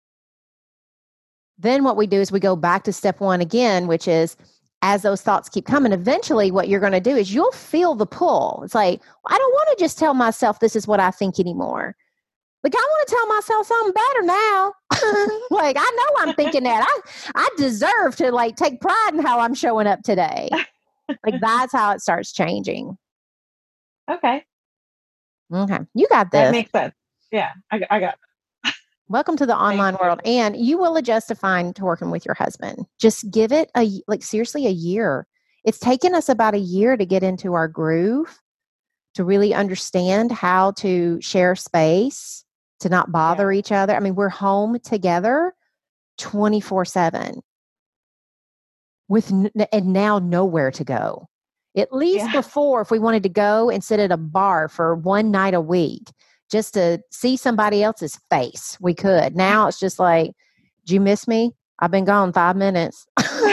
Then what we do is we go back to step 1 again, which is as those thoughts keep coming, eventually what you're going to do is you'll feel the pull. It's like, I don't want to just tell myself this is what I think anymore. Like, I want to tell myself something better now. Like, I know I'm thinking that. I deserve to like take pride in how I'm showing up today. Like, that's how it starts changing. Okay. Okay. You got That this. makes sense. Yeah, I got it. Welcome to the online world. And you will adjust to fine to working with your husband. Just give it seriously a year. It's taken us about a year to get into our groove, to really understand how to share space, to not bother each other. I mean, we're home together 24/7 and now nowhere to go. At least before, if we wanted to go and sit at a bar for one night a week, just to see somebody else's face, we could. Now it's just like, do you miss me? I've been gone 5 minutes.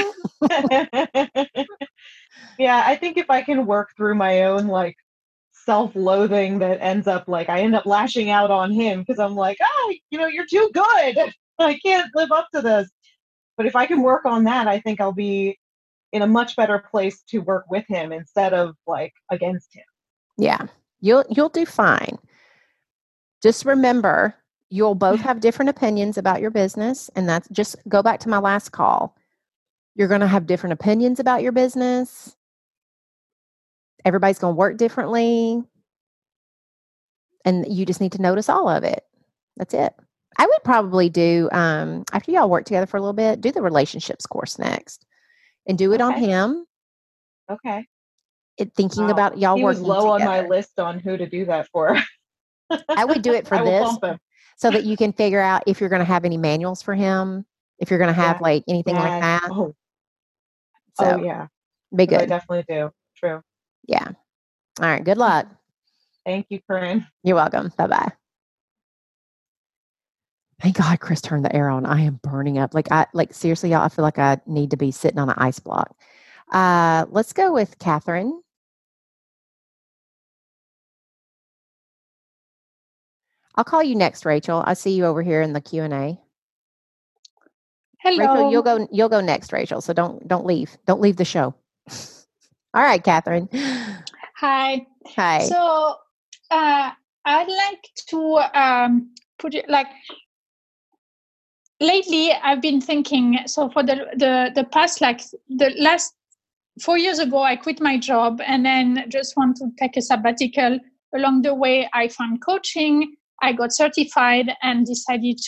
Yeah, I think if I can work through my own like self-loathing that ends up like I end up lashing out on him because I'm like, you're too good. I can't live up to this. But if I can work on that, I think I'll be in a much better place to work with him instead of like against him. Yeah, you'll do fine. Just remember, you'll both have different opinions about your business. And that's just go back to my last call. You're going to have different opinions about your business. Everybody's going to work differently. And you just need to notice all of it. That's it. I would probably do, after y'all work together for a little bit, do the relationships course next and do it on him. Okay. Thinking about y'all working together. He was low on my list on who to do that for. I would do it for this so that you can figure out if you're going to have any manuals for him, if you're going to have like anything like that. Oh yeah. Be good. I definitely do. True. Yeah. All right. Good luck. Thank you, Corinne. You're welcome. Bye-bye. Thank God Chris turned the air on. I am burning up. Seriously, y'all, I feel like I need to be sitting on an ice block. Let's go with Catherine. I'll call you next, Rachel. I see you over here in the Q&A. Hello. Rachel, you'll go next, Rachel. So don't leave. Don't leave the show. All right, Catherine. Hi. So I'd like to put it like lately I've been thinking, so for the past, like the last 4 years ago, I quit my job and then just want to take a sabbatical. Along the way, I found coaching. I got certified and decided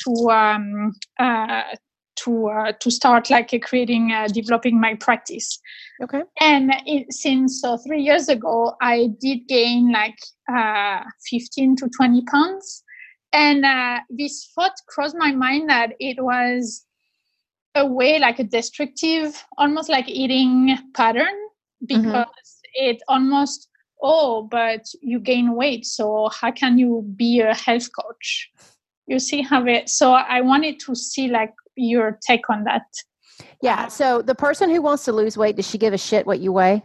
to start developing my practice. Okay. And since 3 years ago, I did gain 15 to 20 pounds. And this thought crossed my mind that it was a way, like a destructive, almost like eating pattern, because it almost, but you gain weight, so how can you be a health coach? You see how so I wanted to see like your take on that. Yeah. So the person who wants to lose weight, does she give a shit what you weigh?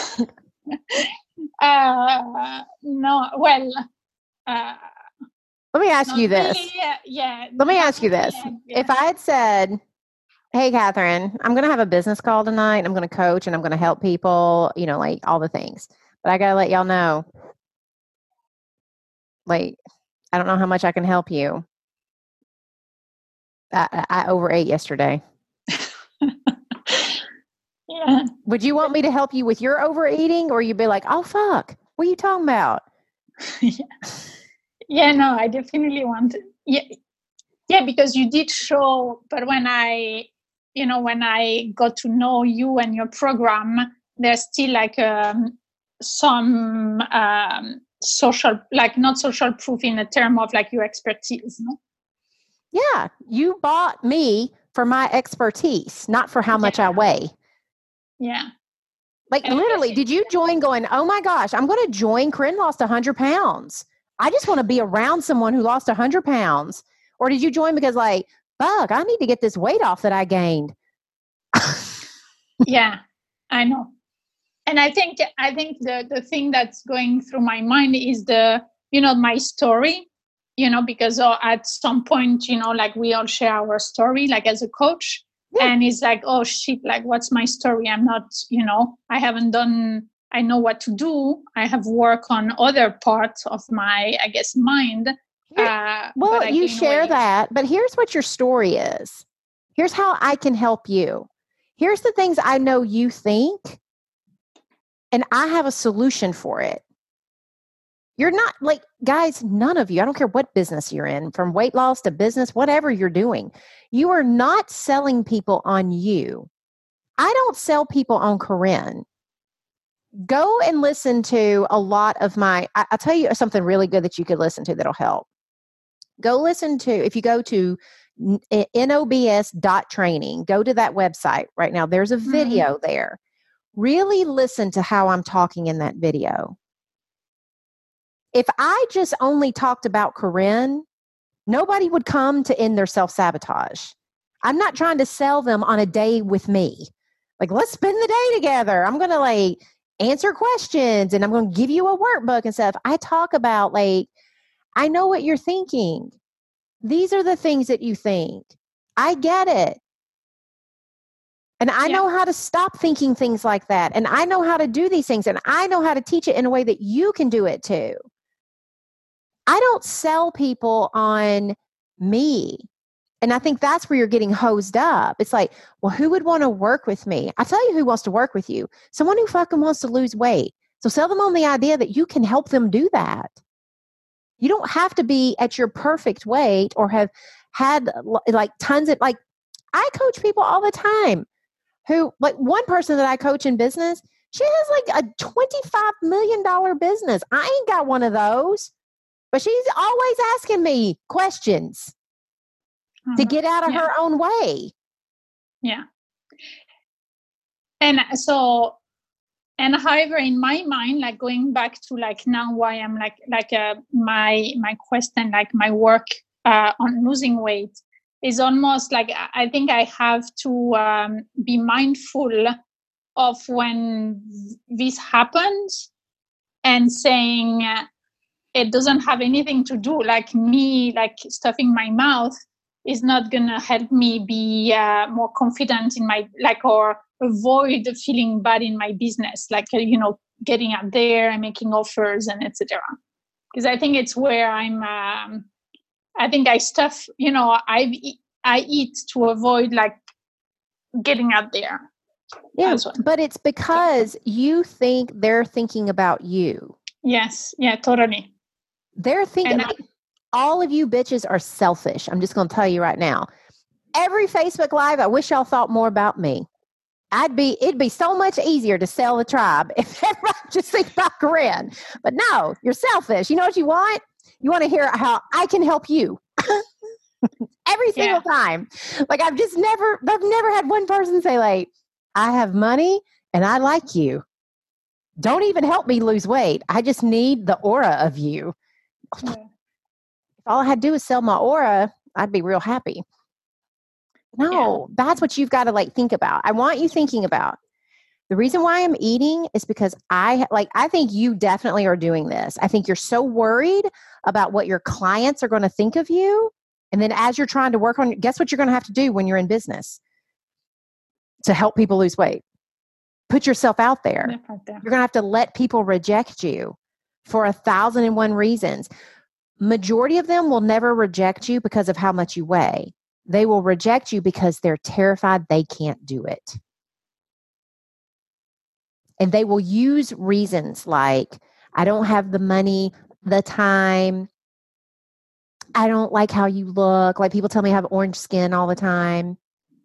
No. Well, Let me ask Not you this. really, yeah. Let me not ask you really, this. yeah. If I had said, hey, Catherine, I'm going to have a business call tonight. I'm going to coach and I'm going to help people, like all the things. But I got to let y'all know, like, I don't know how much I can help you. I overate yesterday. Yeah. Would you want me to help you with your overeating, or you'd be like, oh, fuck, what are you talking about? Yeah, no, I definitely want to. Yeah, because you did show, but when I got to know you and your program, there's still like some social, like not social proof in the term of like your expertise. No? Yeah, you bought me for my expertise, not for how much I weigh. Yeah. Like literally, did you join going, oh my gosh, I'm going to join? Corinne lost 100 pounds. I just want to be around someone who lost 100 pounds. Or did you join because like, fuck, I need to get this weight off that I gained? Yeah, I know. And I think the thing that's going through my mind is my story, because at some point, like we all share our story, like as a coach. Yeah. And it's like, oh shit, like what's my story? I'm not, I haven't done, I know what to do. I have work on other parts of my, I guess, mind. Well, you share that, but here's what your story is. Here's how I can help you. Here's the things I know you think, and I have a solution for it. You're not like, guys, none of you, I don't care what business you're in, from weight loss to business, whatever you're doing, you are not selling people on you. I don't sell people on Corinne. Go and listen to a lot of I'll tell you something really good that you could listen to that'll help. Go listen to, if you go to nobs.training, go to that website right now. There's a video there. Really listen to how I'm talking in that video. If I just only talked about Corinne, nobody would come to end their self-sabotage. I'm not trying to sell them on a day with me. Like, let's spend the day together. I'm going to like answer questions and I'm going to give you a workbook and stuff. I talk about like, I know what you're thinking. These are the things that you think. I get it. And I know how to stop thinking things like that. And I know how to do these things. And I know how to teach it in a way that you can do it too. I don't sell people on me. And I think that's where you're getting hosed up. It's like, well, who would want to work with me? I tell you who wants to work with you. Someone who fucking wants to lose weight. So sell them on the idea that you can help them do that. You don't have to be at your perfect weight or have had like tons of, like, I coach people all the time who, like one person that I coach in business, she has like a $25 million business. I ain't got one of those. But she's always asking me questions to get out of her own way. Yeah. And so, and however, in my mind, like going back to like now why I'm my question, like my work on losing weight is almost like, I think I have to be mindful of when this happens and saying, it doesn't have anything to do, like me, like stuffing my mouth is not going to help me be more confident in my, like, or avoid feeling bad in my business, like, getting out there and making offers and etc. Because I think it's where I think I stuff, I eat to avoid like getting out there. Yeah, but it's because you think they're thinking about you. Yes. Yeah, totally. They're thinking, like, all of you bitches are selfish. I'm just going to tell you right now. Every Facebook Live, I wish y'all thought more about me. It'd be so much easier to sell the tribe if everybody just thinks about Corinne. But no, you're selfish. You know what you want? You want to hear how I can help you. Every single time. Like, I've never had one person say like, I have money and I like you. Don't even help me lose weight. I just need the aura of you. Yeah. If all I had to do was sell my aura, I'd be real happy. No, that's what you've got to like think about. I want you thinking about The reason why I'm eating is because I think you definitely are doing this. I think you're so worried about what your clients are going to think of you. And then as you're trying to work on, guess what you're going to have to do when you're in business to help people lose weight? Put yourself out there. You're going to have to let people reject you for 1,001 reasons. Majority of them will never reject you because of how much you weigh. They will reject you because they're terrified they can't do it. And they will use reasons like, I don't have the money, the time. I don't like how you look. Like people tell me I have orange skin all the time.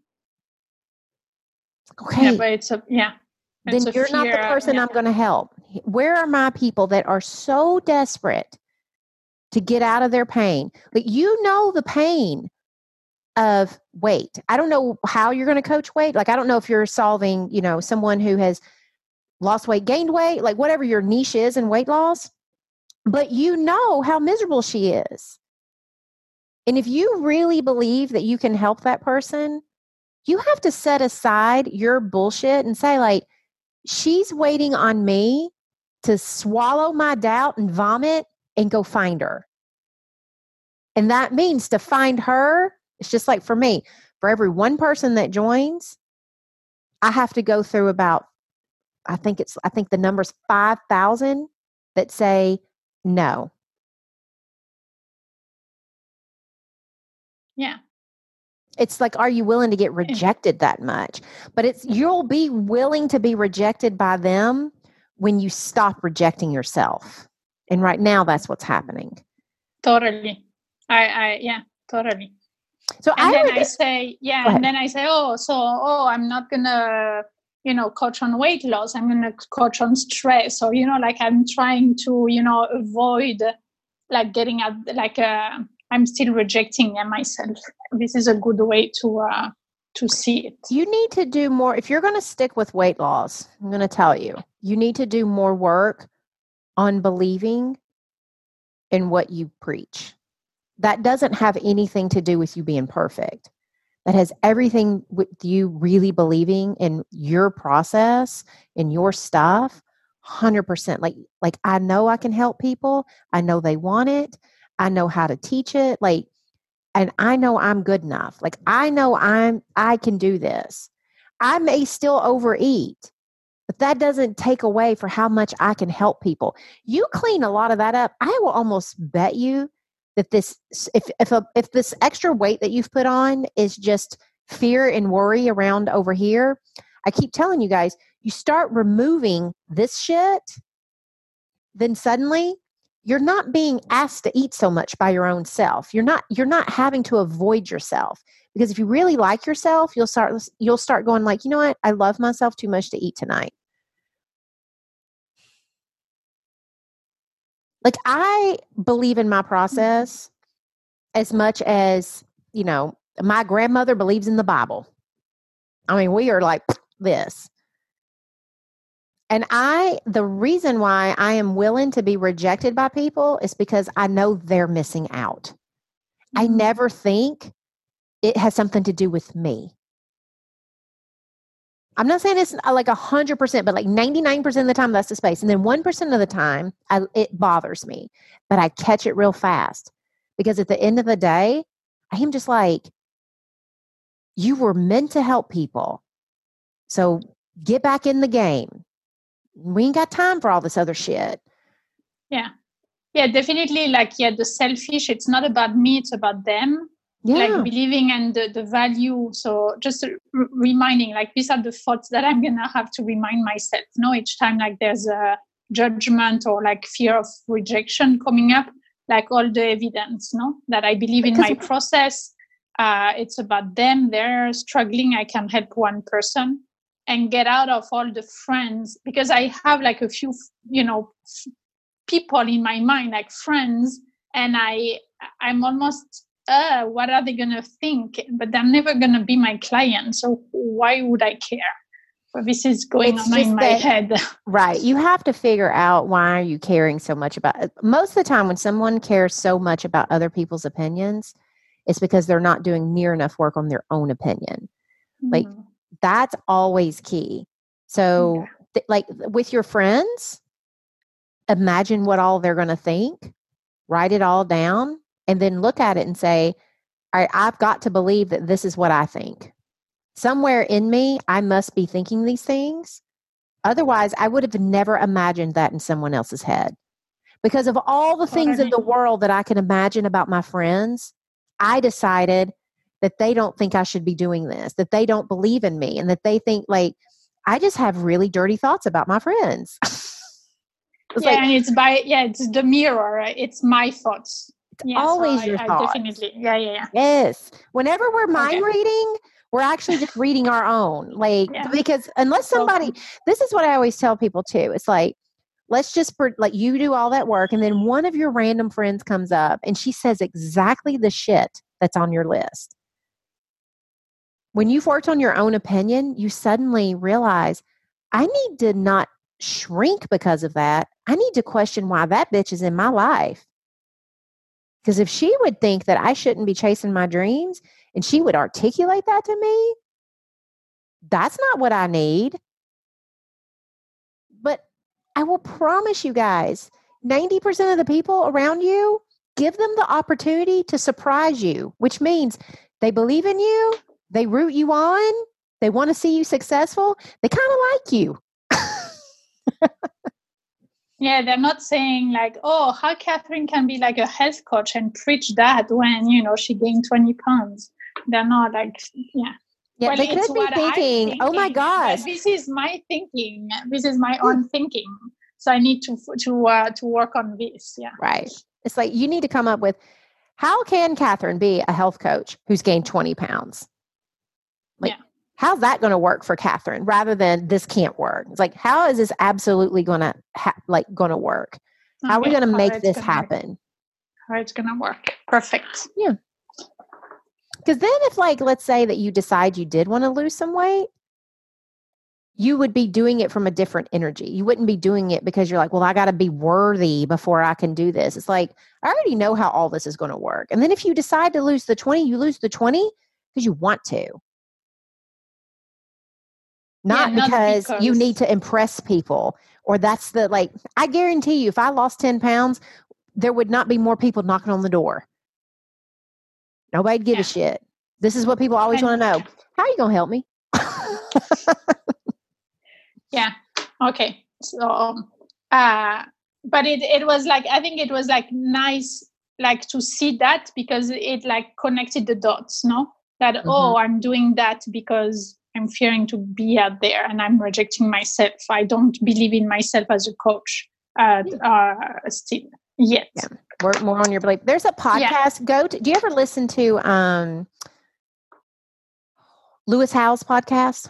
Okay. Yeah, but Then you're not the person I'm going to help. Where are my people that are so desperate to get out of their pain? Like, you know, the pain of weight. I don't know how you're going to coach weight. Like, I don't know if you're solving, you know, someone who has lost weight, gained weight, like whatever your niche is in weight loss, but you know how miserable she is. And if you really believe that you can help that person, you have to set aside your bullshit and say, like, she's waiting on me to swallow my doubt and vomit and go find her. And that means to find her, it's just like for me, for every one person that joins, I have to go through about, I think the number's 5,000 that say no. Yeah. It's like, are you willing to get rejected that much? But you'll be willing to be rejected by them when you stop rejecting yourself. And right now, that's what's happening. Totally. Totally. So then I say, I'm not gonna, coach on weight loss. I'm gonna coach on stress, or like I'm trying to, avoid like getting out, like I'm still rejecting myself. This is a good way to see it. You need to do more. If you're going to stick with weight loss, I'm going to tell you, you need to do more work on believing in what you preach. That doesn't have anything to do with you being perfect. That has everything with you really believing in your process, in your stuff, 100%. Like I know I can help people. I know they want it. I know how to teach it. And I know I'm good enough. Like, I know I can do this. I may still overeat, but that doesn't take away for how much I can help people. You clean a lot of that up. I will almost bet you that if this extra weight that you've put on is just fear and worry around over here, I keep telling you guys, you start removing this shit, then suddenly you're not being asked to eat so much by your own self. You're not having to avoid yourself, because if you really like yourself, you'll start going like, you know what? I love myself too much to eat tonight. Like, I believe in my process as much as, my grandmother believes in the Bible. I mean, we are like this. And the reason why I am willing to be rejected by people is because I know they're missing out. Mm-hmm. I never think it has something to do with me. I'm not saying it's like 100%, but like 99% of the time that's the space. And then 1% of the time it bothers me, but I catch it real fast, because at the end of the day, I am just like, you were meant to help people. So get back in the game. We ain't got time for all this other shit. Yeah, definitely. The selfish, it's not about me, it's about them. Yeah. Like believing in the value. So just reminding, like, these are the thoughts that I'm gonna have to remind myself. Each time like there's a judgment or like fear of rejection coming up, like all the evidence, that I believe in my process. It's about them. They're struggling. I can help one person. And get out of all the friends, because I have like a few, people in my mind, like friends, and I'm almost, what are they gonna think? But they're never gonna be my client, so why would I care? But this is going on in my head. Right. You have to figure out, why are you caring so much about it? Most of the time when someone cares so much about other people's opinions, it's because they're not doing near enough work on their own opinion. Mm-hmm. Like, that's always key. So like with your friends, imagine what all they're going to think, write it all down, and then look at it and say, all right, I've got to believe that this is what I think. Somewhere in me, I must be thinking these things. Otherwise, I would have never imagined that in someone else's head. Because of all the things in the world that I can imagine about my friends, I decided that they don't think I should be doing this, that they don't believe in me, and that they think like I just have really dirty thoughts about my friends. And it's the mirror, right? It's my thoughts. It's always your thoughts. Definitely. Yeah. Yes. Whenever we're mind reading, we're actually just reading our own. Like, because unless somebody, this is what I always tell people too. It's like, let's just like you do all that work, and then one of your random friends comes up and she says exactly the shit that's on your list. When you've worked on your own opinion, you suddenly realize, I need to not shrink because of that. I need to question why that bitch is in my life. Because if she would think that I shouldn't be chasing my dreams and she would articulate that to me, that's not what I need. But I will promise you guys, 90% of the people around you, give them the opportunity to surprise you, which means they believe in you, they root you on, they want to see you successful, they kind of like you. Yeah, they're not saying like, oh, how Catherine can be like a health coach and preach that when, she gained 20 pounds. They're not like, Yeah, well, they could be thinking, oh my gosh. This is my thinking. This is my own thinking. So I need to work on this. Yeah. Right. It's like you need to come up with, how can Catherine be a health coach who's gained 20 pounds? Like, how's that going to work for Catherine rather than this can't work? It's like, how is this absolutely going to going to work? How are we going to make this happen? How it's going to work. Perfect. Yeah. Because then if like, let's say that you decide you did want to lose some weight, you would be doing it from a different energy. You wouldn't be doing it because you're like, well, I got to be worthy before I can do this. It's like, I already know how all this is going to work. And then if you decide to lose the 20, you lose the 20 because you want to. Not because you need to impress people, or that's the, like, I guarantee you, if I lost 10 pounds, there would not be more people knocking on the door. Nobody'd give a shit. This is what people always want to know. How are you going to help me? Yeah. Okay. So, but it was like, I think it was like nice, like to see that because it like connected the dots, no? That, I'm doing that because I'm fearing to be out there and I'm rejecting myself. I don't believe in myself as a coach still yet. Yeah. Work more on your belief. There's a podcast. Do you ever listen to Lewis Howes' podcast?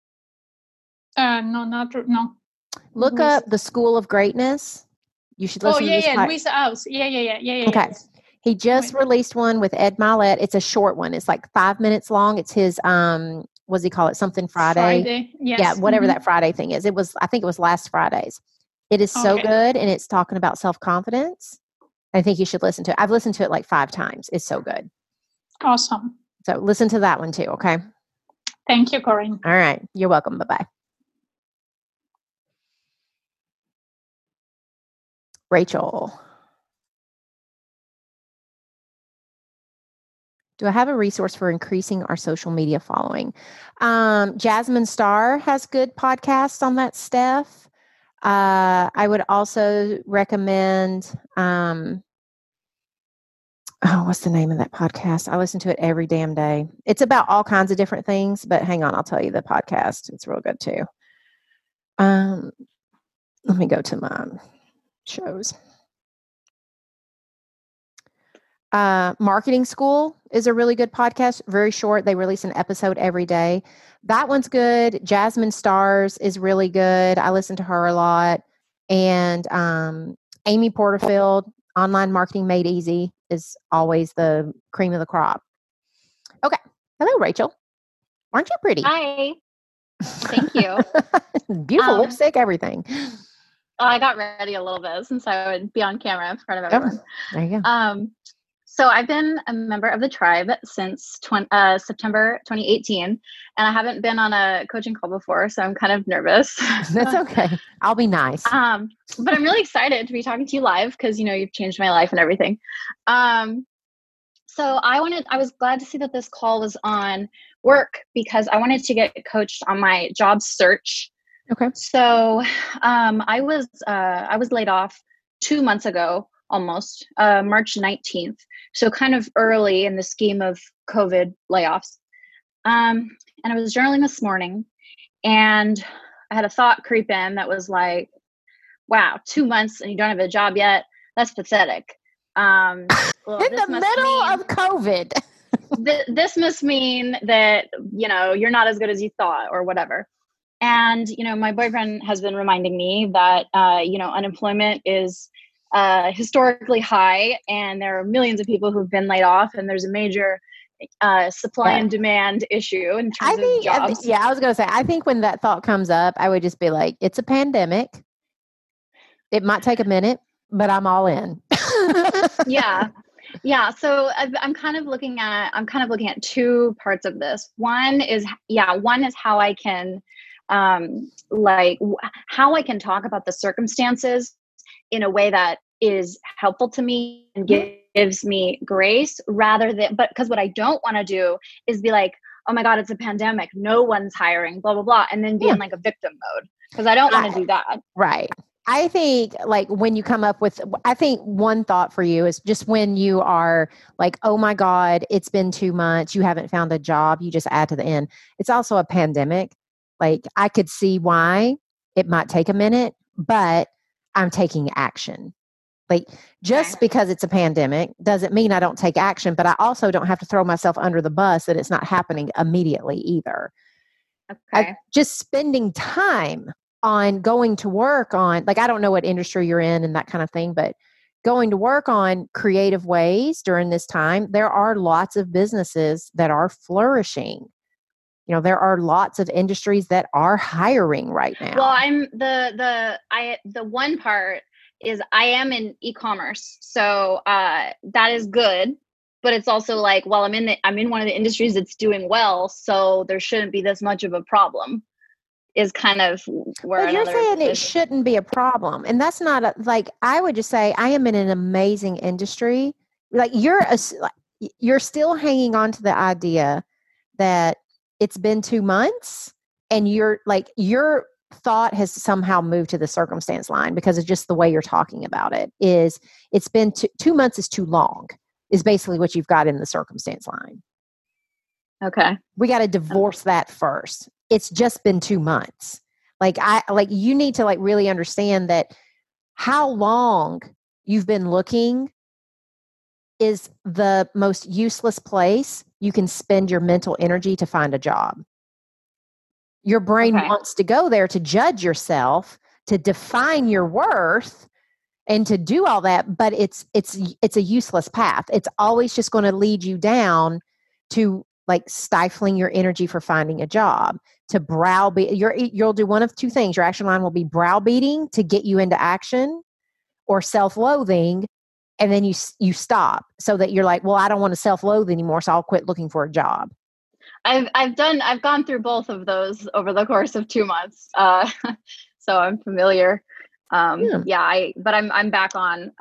No. Look up The School of Greatness. You should listen to this. Lewis Howes. Yeah. Okay. He just released one with Ed Mylett. It's a short one. It's like 5 minutes long. It's his what does he call it? Something Friday. Yes. Yeah, whatever that Friday thing is. I think it was last Fridays. It is so good, and it's talking about self-confidence. I think you should listen to it. I've listened to it like 5 times. It's so good. Awesome. So listen to that one too, okay? Thank you, Corinne. All right. You're welcome. Bye-bye. Rachel. Do I have a resource for increasing our social media following? Jasmine Star has good podcasts on that stuff. I would also recommend, what's the name of that podcast? I listen to it every damn day. It's about all kinds of different things, but hang on, I'll tell you the podcast. It's real good too. Let me go to my shows. Marketing School is a really good podcast. Very short. They release an episode every day. That one's good. Jasmine Stars is really good. I listen to her a lot. And Amy Porterfield, Online Marketing Made Easy, is always the cream of the crop. Okay. Hello, Rachel. Aren't you pretty? Hi. Thank you. Beautiful lipstick, everything. I got ready a little bit since I would be on camera in front of everyone. There you go. So I've been a member of the tribe since September 2018, and I haven't been on a coaching call before, so I'm kind of nervous. That's okay. I'll be nice. But I'm really excited to be talking to you live because, you've changed my life and everything. So I was glad to see that this call was on work because I wanted to get coached on my job search. Okay. So I was laid off 2 months ago, almost March 19th. So kind of early in the scheme of COVID layoffs. And I was journaling this morning and I had a thought creep in that was like, wow, 2 months and you don't have a job yet. That's pathetic. Well, in the middle of COVID. This must mean that, you're not as good as you thought or whatever. And, my boyfriend has been reminding me that, unemployment is historically high and there are millions of people who've been laid off and there's a major supply and demand issue in terms of jobs. I was going to say, I think when that thought comes up, I would just be like, it's a pandemic. It might take a minute, but I'm all in. Yeah. So I'm kind of looking at 2 parts of this. One is how I can, how I can talk about the circumstances in a way that is helpful to me and gives me grace but because what I don't want to do is be like, oh my God, it's a pandemic. No one's hiring, blah, blah, blah. And then be in like a victim mode because I don't want to do that. Right. I think when you come up with, I think one thought for you is just when you are like, oh my God, it's been 2 months. You haven't found a job. You just add to the end. It's also a pandemic. Like I could see why it might take a minute, but I'm taking action. Like just because it's a pandemic doesn't mean I don't take action, but I also don't have to throw myself under the bus that it's not happening immediately either. Okay. Just spending time on going to work on, I don't know what industry you're in and that kind of thing, but going to work on creative ways during this time. There are lots of businesses that are flourishing. There are lots of industries that are hiring right now. Well, I'm the one part is I am in e-commerce. So that is good, but it's also like, well, I'm in one of the industries that's doing well. So there shouldn't be this much of a problem is kind of where but you're saying it shouldn't be a problem. And that's not I would just say I am in an amazing industry. Like you're still hanging on to the idea that it's been 2 months and your thought has somehow moved to the circumstance line because of just the way you're talking about it is it's been 2 months is too long is basically what you've got in the circumstance line. Okay. We got to divorce that first. It's just been 2 months. You need to really understand that how long you've been looking is the most useless place you can spend your mental energy to find a job. Your brain wants to go there to judge yourself, to define your worth, and to do all that, but it's a useless path. It's always just going to lead you down to stifling your energy for finding a job, to browbeat. You'll do one of 2 things. Your action line will be browbeating to get you into action, or self-loathing, and then you stop so that you're like, well, I don't want to self-loathe anymore, so I'll quit looking for a job. I've gone through both of those over the course of 2 months, so I'm familiar. But I'm back on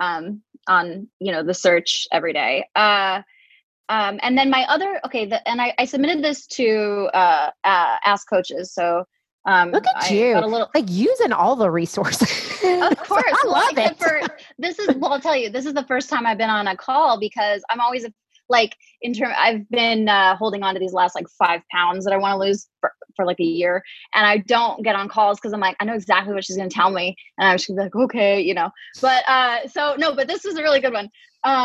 the search every day. And then my other I submitted this to Ask Coaches. So look at you, got a little, using all the resources. Of course, I love it. I'll tell you, this is the first time I've been on a call because I'm always I've been holding on to these last 5 pounds that I want to lose for a year. And I don't get on calls because I'm I know exactly what she's going to tell me. And I'm just going to be okay, but, but this is a really good one.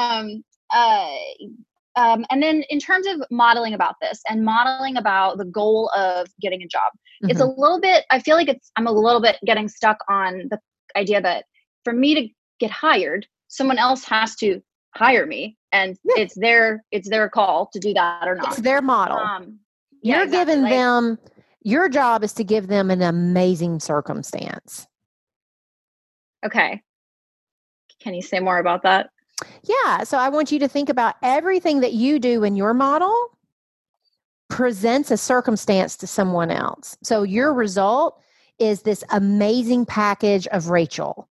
And then in terms of modeling about this and modeling about the goal of getting a job, it's a little bit, I feel like I'm a little bit getting stuck on the idea that for me to get hired, someone else has to hire me. And it's their call to do that or not. It's their model. You're giving them, your job is to give them an amazing circumstance. Okay. Can you say more about that? Yeah. So I want you to think about everything that you do in your model presents a circumstance to someone else. So your result is this amazing package of Rachel,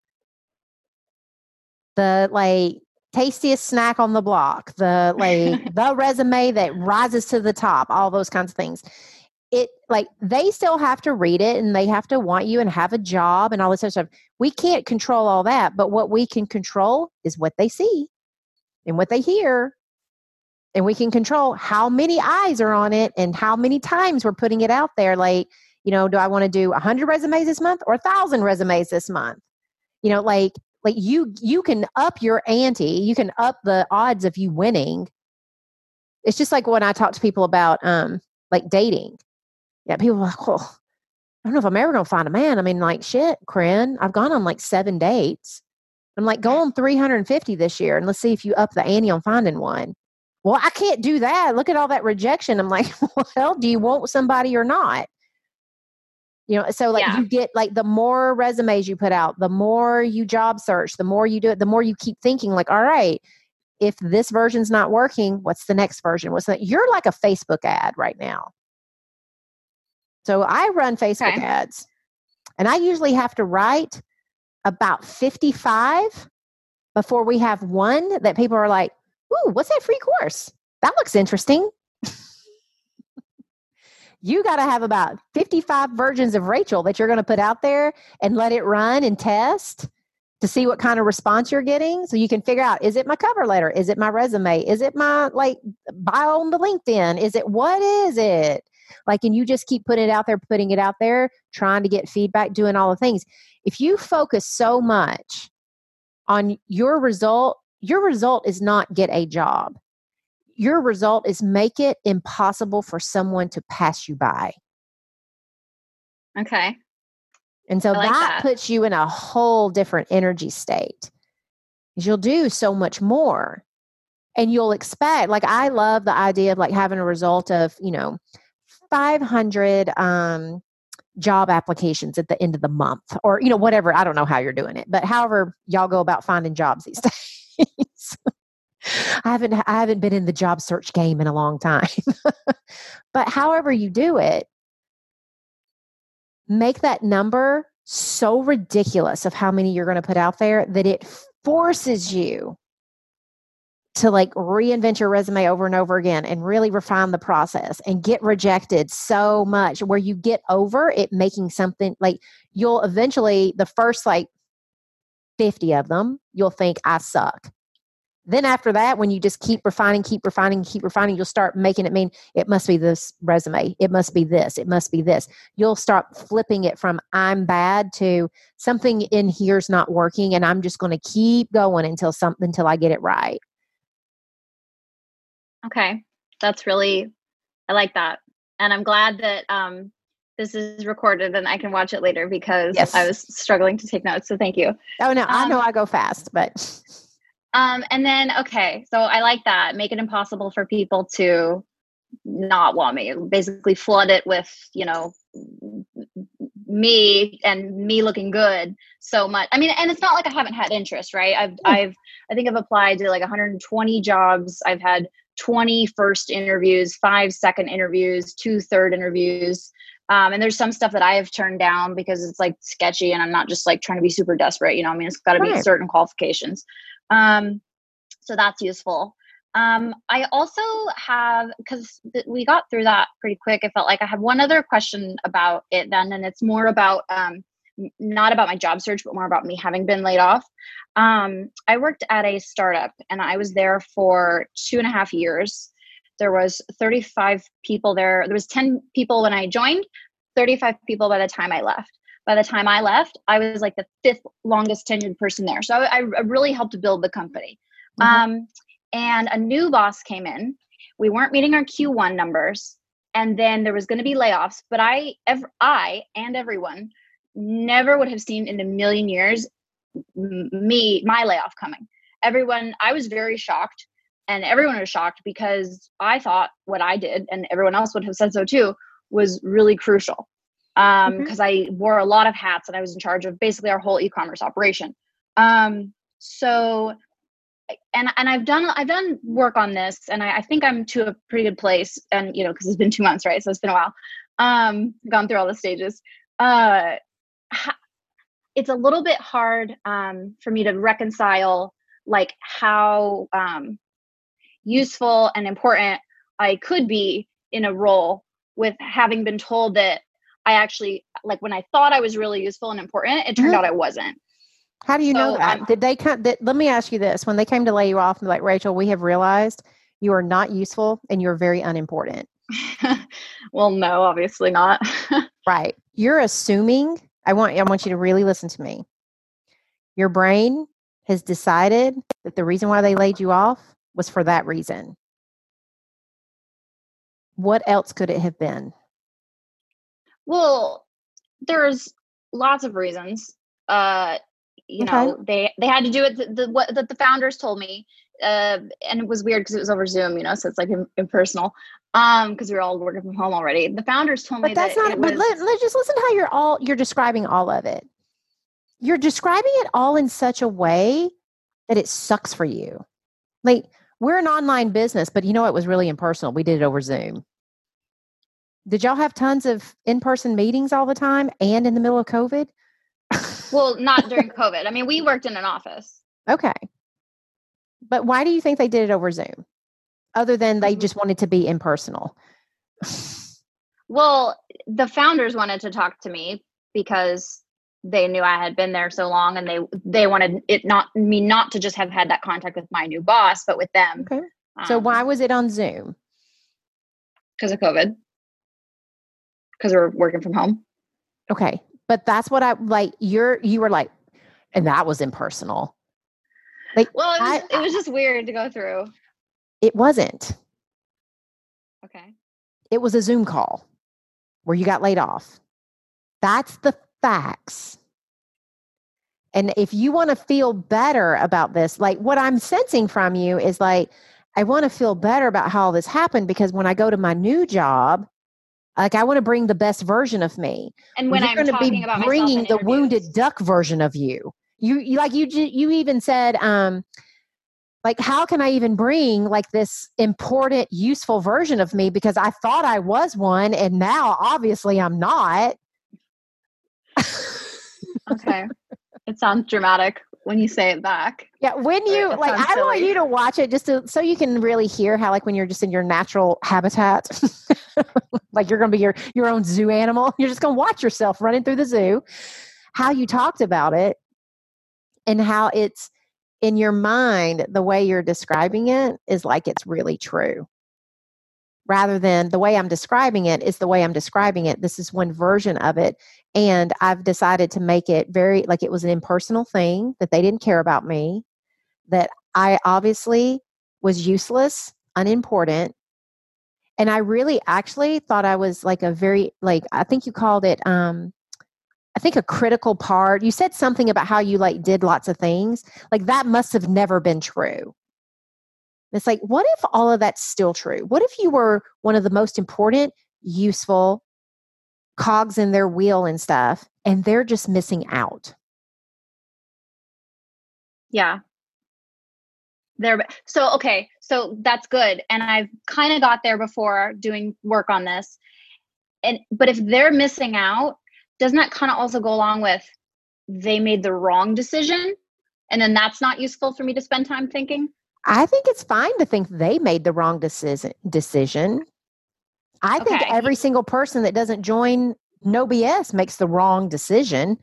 the like tastiest snack on the block, the like the resume that rises to the top, all those kinds of things. It like they still have to read it and they have to want you and have a job and all this other stuff. We can't control all that, but what we can control is what they see and what they hear. And we can control how many eyes are on it and how many times we're putting it out there. Like, do I want to do 100 resumes this month or 1,000 resumes this month? Like you can up your ante. You can up the odds of you winning. It's just like when I talk to people about like dating. Yeah, people are like, well, I don't know if I'm ever going to find a man. I mean, like, shit, Corinne, I've gone on like 7 dates. I'm like, go on 350 this year and let's see if you up the ante on finding one. Well, I can't do that. Look at all that rejection. I'm like, well, do you want somebody or not? So like you get like the more resumes you put out, the more you job search, the more you do it, the more you keep thinking like, all right, if this version's not working, what's the next version? You're like a Facebook ad right now. So I run Facebook ads and I usually have to write about 55 before we have one that people are like, ooh, what's that free course? That looks interesting. You got to have about 55 versions of Rachel that you're going to put out there and let it run and test to see what kind of response you're getting. So you can figure out, is it my cover letter? Is it my resume? Is it my like bio on the LinkedIn? What is it? Like, and you just keep putting it out there, trying to get feedback, doing all the things. If you focus so much on your result is not get a job. Your result is make it impossible for someone to pass you by. Okay. And so that puts you in a whole different energy state. Because you'll do so much more. And you'll expect, like, I love the idea of like having a result of, 500 job applications at the end of the month or, whatever. I don't know how you're doing it, but however y'all go about finding jobs these days. I haven't been in the job search game in a long time. But however you do it, make that number so ridiculous of how many you're going to put out there that it forces you to like reinvent your resume over and over again and really refine the process and get rejected so much where you get over it making something like you'll eventually, the first like 50 of them, you'll think I suck. Then after that, when you just keep refining, you'll start making it mean it must be this resume. It must be this. It must be this. You'll start flipping it from I'm bad to something in here's not working and I'm just going to keep going until I get it right. Okay. I like that. And I'm glad that this is recorded and I can watch it later because I was struggling to take notes. So thank you. Oh, no, I know I go fast, but... And then, okay, so I like that. Make it impossible for people to not want me. Basically flood it with, me and me looking good so much. I mean, and it's not like I haven't had interest, right? I think I've applied to like 120 jobs. I've had 20 first interviews, 5 second interviews, 2 third interviews. And there's some stuff that I have turned down because it's like sketchy and I'm not just like trying to be super desperate. It's got to be certain qualifications. So that's useful. I also have, because we got through that pretty quick, I felt like I have one other question about it then, and it's more about, not about my job search, but more about me having been laid off. I worked at a startup and I was there for 2.5 years. There was 35 people there. There was 10 people when I joined, 35 people by the time I left. By the time I left, I was like the 5th longest tenured person there. So I really helped to build the company. Mm-hmm. And a new boss came in. We weren't meeting our Q1 numbers. And then there was going to be layoffs. But I and everyone never would have seen in a million years my layoff coming. I was very shocked. And everyone was shocked because I thought what I did, and everyone else would have said so too, was really crucial. Because I wore a lot of hats and I was in charge of basically our whole e-commerce operation. So and I've done work on this, and I think I'm to a pretty good place, and because it's been 2 months, right? So it's been a while. Gone through all the stages. It's a little bit hard for me to reconcile like how useful and important I could be in a role with having been told that I actually, like, when I thought I was really useful and important, it turned out I wasn't. How do you know that? Did they come? Let me ask you this: when they came to lay you off and be like, Rachel, we have realized you are not useful and you're very unimportant. Well, no, obviously not. Right. You're assuming. I want you to really listen to me. Your brain has decided that the reason why they laid you off was for that reason. What else could it have been? Well, there's lots of reasons. They had to do it what the founders told me, and it was weird because it was over Zoom, so it's like impersonal. Because we were all working from home already. The founders told me that's not. But let's just listen to how you're describing all of it. You're describing it all in such a way that it sucks for you. Like, we're an online business, but it was really impersonal. We did it over Zoom. Did y'all have tons of in-person meetings all the time and in the middle of COVID? Well, not during COVID. I mean, we worked in an office. Okay. But why do you think they did it over Zoom? Other than they just wanted to be impersonal. Well, the founders wanted to talk to me because they knew I had been there so long, and they wanted me not to just have had that contact with my new boss, but with them. Okay. So why was it on Zoom? Because of COVID. Because we're working from home. Okay. But that's what I like. You were like, and that was impersonal. Like, well, it was just weird to go through. It wasn't. Okay. It was a Zoom call where you got laid off. That's the facts. And if you want to feel better about this, like, what I'm sensing from you is like, I want to feel better about how all this happened, because when I go to my new job, like, I want to bring the best version of me. And when I'm talking about bringing the wounded duck version of you, you even said, like, how can I even bring like this important, useful version of me? Because I thought I was one, and now obviously I'm not. Okay. It sounds dramatic when you say it back. Yeah. When you I want you to watch it just so you can really hear how, like, when you're just in your natural habitat, like you're going to be your own zoo animal. You're just going to watch yourself running through the zoo, how you talked about it and how it's in your mind, the way you're describing it is like it's really true. Rather than the way I'm describing it is the way I'm describing it. This is one version of it. And I've decided to make it very, like, it was an impersonal thing, that they didn't care about me, that I obviously was useless, unimportant. And I really actually thought I was like a very, like, I think you called it, I think a critical part. You said something about how you like did lots of things. Like, that must have never been true. It's like, what if all of that's still true? What if you were one of the most important, useful cogs in their wheel and stuff, and they're just missing out? Yeah. Okay. So that's good. And I've kind of got there before doing work on this. But if they're missing out, doesn't that kind of also go along with they made the wrong decision? And then that's not useful for me to spend time thinking? I think it's fine to think they made the wrong decision. I think every single person that doesn't join No BS makes the wrong decision.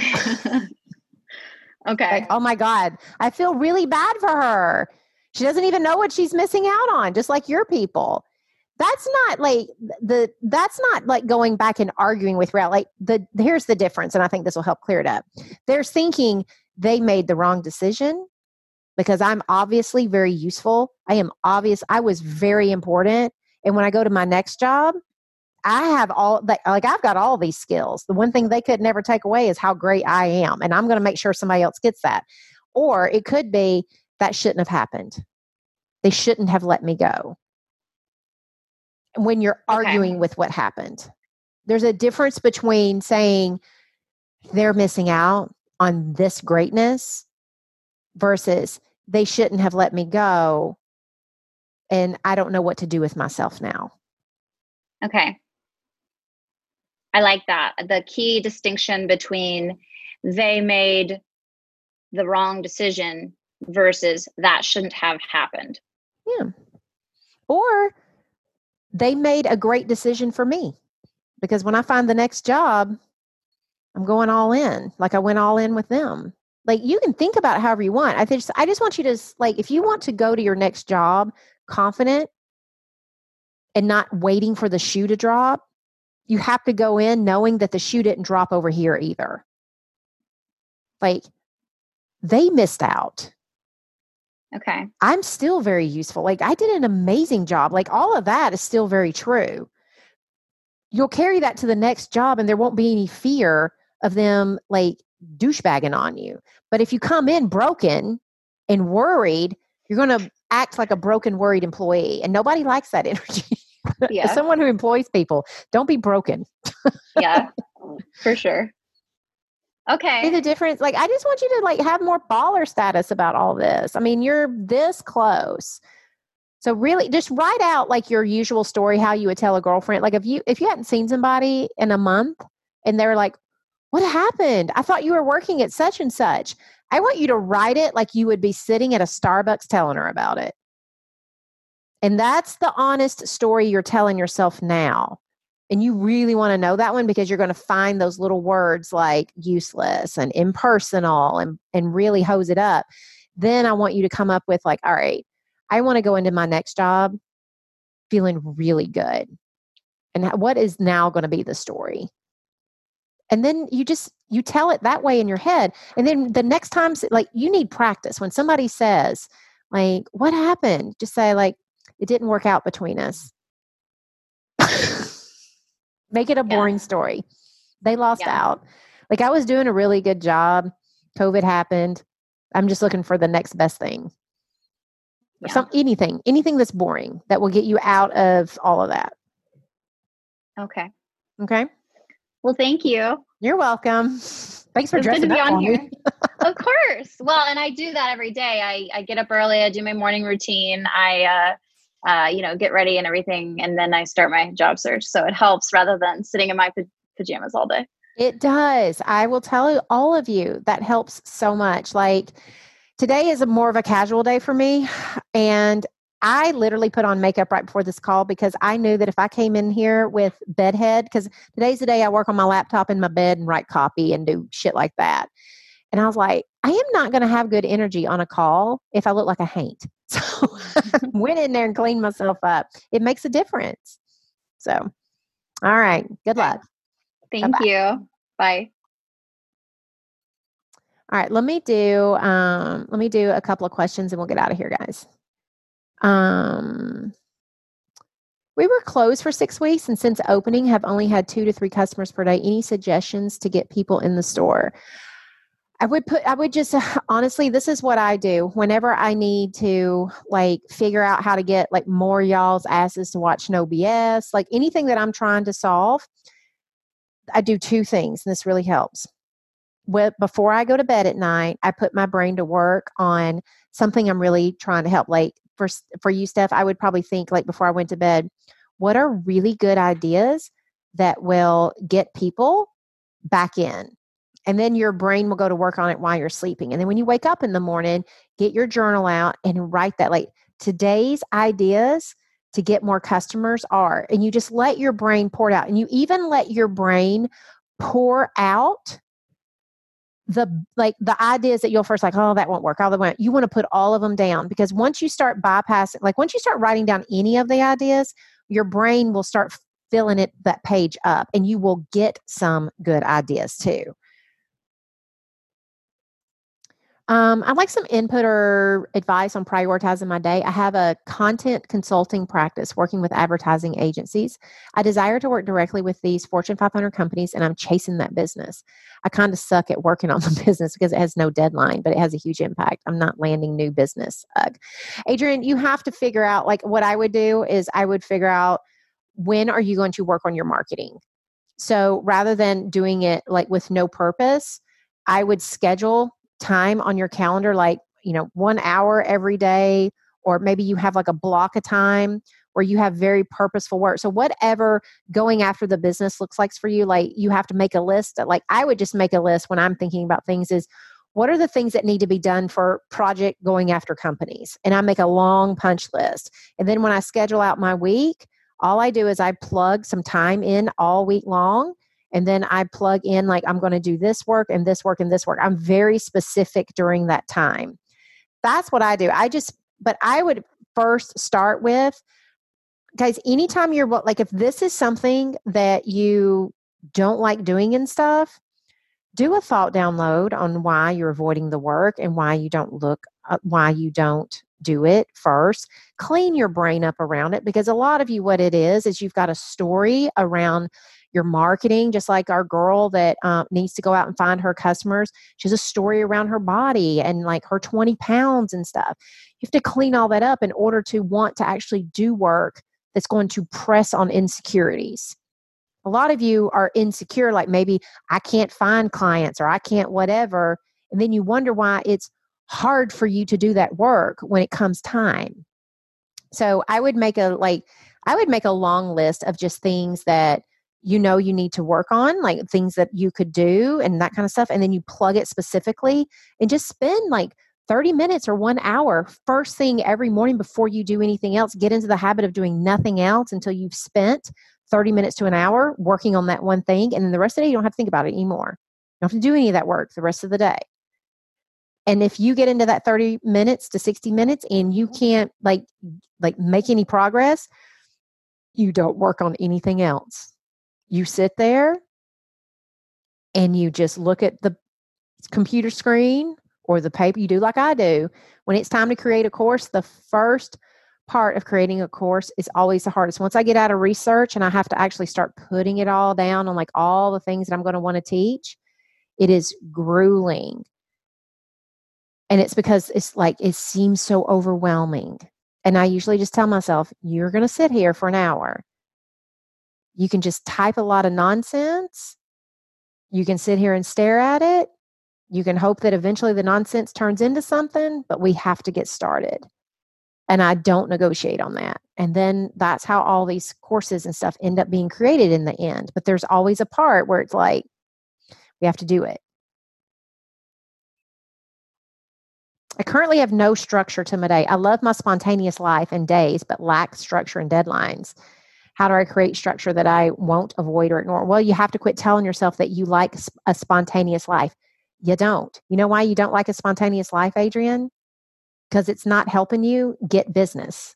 Okay. Like, oh my God, I feel really bad for her. She doesn't even know what she's missing out on, just like your people. That's not like going back and arguing with reality. Like, here's the difference, and I think this will help clear it up. They're thinking they made the wrong decision because I'm obviously very useful. I was very important. And when I go to my next job, I have I've got all these skills. The one thing they could never take away is how great I am. And I'm going to make sure somebody else gets that. Or it could be that shouldn't have happened. They shouldn't have let me go. When you're arguing with what happened, there's a difference between saying they're missing out on this greatness versus they shouldn't have let me go. And I don't know what to do with myself now. Okay. I like that. The key distinction between they made the wrong decision versus that shouldn't have happened. Yeah. Or they made a great decision for me, because when I find the next job, I'm going all in. Like I went all in with them. Like you can think about it however you want. I just want you to, like, if you want to go to your next job confident and not waiting for the shoe to drop, you have to go in knowing that the shoe didn't drop over here either. Like they missed out. Okay. I'm still very useful. Like I did an amazing job. Like all of that is still very true. You'll carry that to the next job and there won't be any fear of them like douchebagging on you. But if you come in broken and worried, you're going to act like a broken, worried employee. And nobody likes that energy. Yeah. As someone who employs people, don't be broken. Yeah, for sure. Okay. See the difference? Like, I just want you to like have more baller status about all this. I mean, you're this close. So really just write out like your usual story, how you would tell a girlfriend. Like if you hadn't seen somebody in a month and they're like, what happened? I thought you were working at such and such. I want you to write it like you would be sitting at a Starbucks telling her about it. And that's the honest story you're telling yourself now. And you really want to know that one because you're going to find those little words like useless and impersonal and really hose it up. Then I want you to come up with like, all right, I want to go into my next job feeling really good. And what is now going to be the story? And then you tell it that way in your head. And then the next time, like you need practice. When somebody says like, what happened? Just say like, it didn't work out between us. Make it a boring story. They lost out. Like I was doing a really good job. COVID happened. I'm just looking for the next best thing. Yeah. Anything that's boring that will get you out of all of that. Okay. Okay. Well, thank you. You're welcome. Thanks for dressing up on me. Of course. Well, and I do that every day. I get up early. I do my morning routine. I get ready and everything. And then I start my job search. So it helps rather than sitting in my pajamas all day. It does. I will tell all of you that helps so much. Like today is more of a casual day for me. And I literally put on makeup right before this call because I knew that if I came in here with bedhead, because today's the day I work on my laptop in my bed and write copy and do shit like that. And I was like, I am not going to have good energy on a call if I look like a haint. So I went in there and cleaned myself up. It makes a difference. So, all right. Good luck. Thank you. Bye. All right. Let me do a couple of questions and we'll get out of here, guys. We were closed for 6 weeks and since opening have only had 2 to 3 customers per day. Any suggestions to get people in the store? Honestly, this is what I do whenever I need to like figure out how to get like more y'all's asses to watch No BS, like anything that I'm trying to solve. I do 2 things and this really helps. Before I go to bed at night, I put my brain to work on something I'm really trying to help. Like for you, Steph, I would probably think like before I went to bed, what are really good ideas that will get people back in? And then your brain will go to work on it while you're sleeping. And then when you wake up in the morning, get your journal out and write that like today's ideas to get more customers are, and you just let your brain pour it out. And you even let your brain pour out the ideas that you'll first like, oh, that won't work. You want to put all of them down because once you start once you start writing down any of the ideas, your brain will start filling that page up and you will get some good ideas too. I'd like some input or advice on prioritizing my day. I have a content consulting practice working with advertising agencies. I desire to work directly with these Fortune 500 companies, and I'm chasing that business. I kind of suck at working on the business because it has no deadline, but it has a huge impact. I'm not landing new business. Adrienne, you have to figure out, like what I would do is I would figure out when are you going to work on your marketing. So rather than doing it like with no purpose, I would schedule time on your calendar, like 1 hour every day, or maybe you have like a block of time where you have very purposeful work. So whatever going after the business looks like for you, like you have to make a list. Like I would just make a list when I'm thinking about things is, what are the things that need to be done for project going after companies? And I make a long punch list. And then when I schedule out my week, all I do is I plug some time in all week long. And then I plug in, like, I'm going to do this work and this work and this work. I'm very specific during that time. That's what I do. But I would first start with, guys, anytime you're like, if this is something that you don't like doing and stuff, do a thought download on why you're avoiding the work and why you don't do it first. Clean your brain up around it, because a lot of you, what it is you've got a story around your marketing, just like our girl that needs to go out and find her customers. She has a story around her body and like her 20 pounds and stuff. You have to clean all that up in order to want to actually do work that's going to press on insecurities. A lot of you are insecure, like maybe I can't find clients or I can't whatever. And then you wonder why it's hard for you to do that work when it comes time. So I would make a long list of just things that you need to work on, like things that you could do and that kind of stuff. And then you plug it specifically and just spend like 30 minutes or 1 hour first thing every morning before you do anything else. Get into the habit of doing nothing else until you've spent 30 minutes to an hour working on that one thing. And then the rest of the day, you don't have to think about it anymore. You don't have to do any of that work the rest of the day. And if you get into that 30 minutes to 60 minutes and you can't like make any progress, you don't work on anything else. You sit there and you just look at the computer screen or the paper. You do like I do. When it's time to create a course, the first part of creating a course is always the hardest. Once I get out of research and I have to actually start putting it all down on like all the things that I'm going to want to teach, it is grueling. And it's because it's like, it seems so overwhelming. And I usually just tell myself, you're going to sit here for an hour. You can just type a lot of nonsense. You can sit here and stare at it. You can hope that eventually the nonsense turns into something, but we have to get started. And I don't negotiate on that. And then that's how all these courses and stuff end up being created in the end. But there's always a part where it's like, we have to do it. I currently have no structure to my day. I love my spontaneous life and days, but lack structure and deadlines. How do I create structure that I won't avoid or ignore? Well, you have to quit telling yourself that you like a spontaneous life. You don't. You know why you don't like a spontaneous life, Adrienne? Because it's not helping you get business.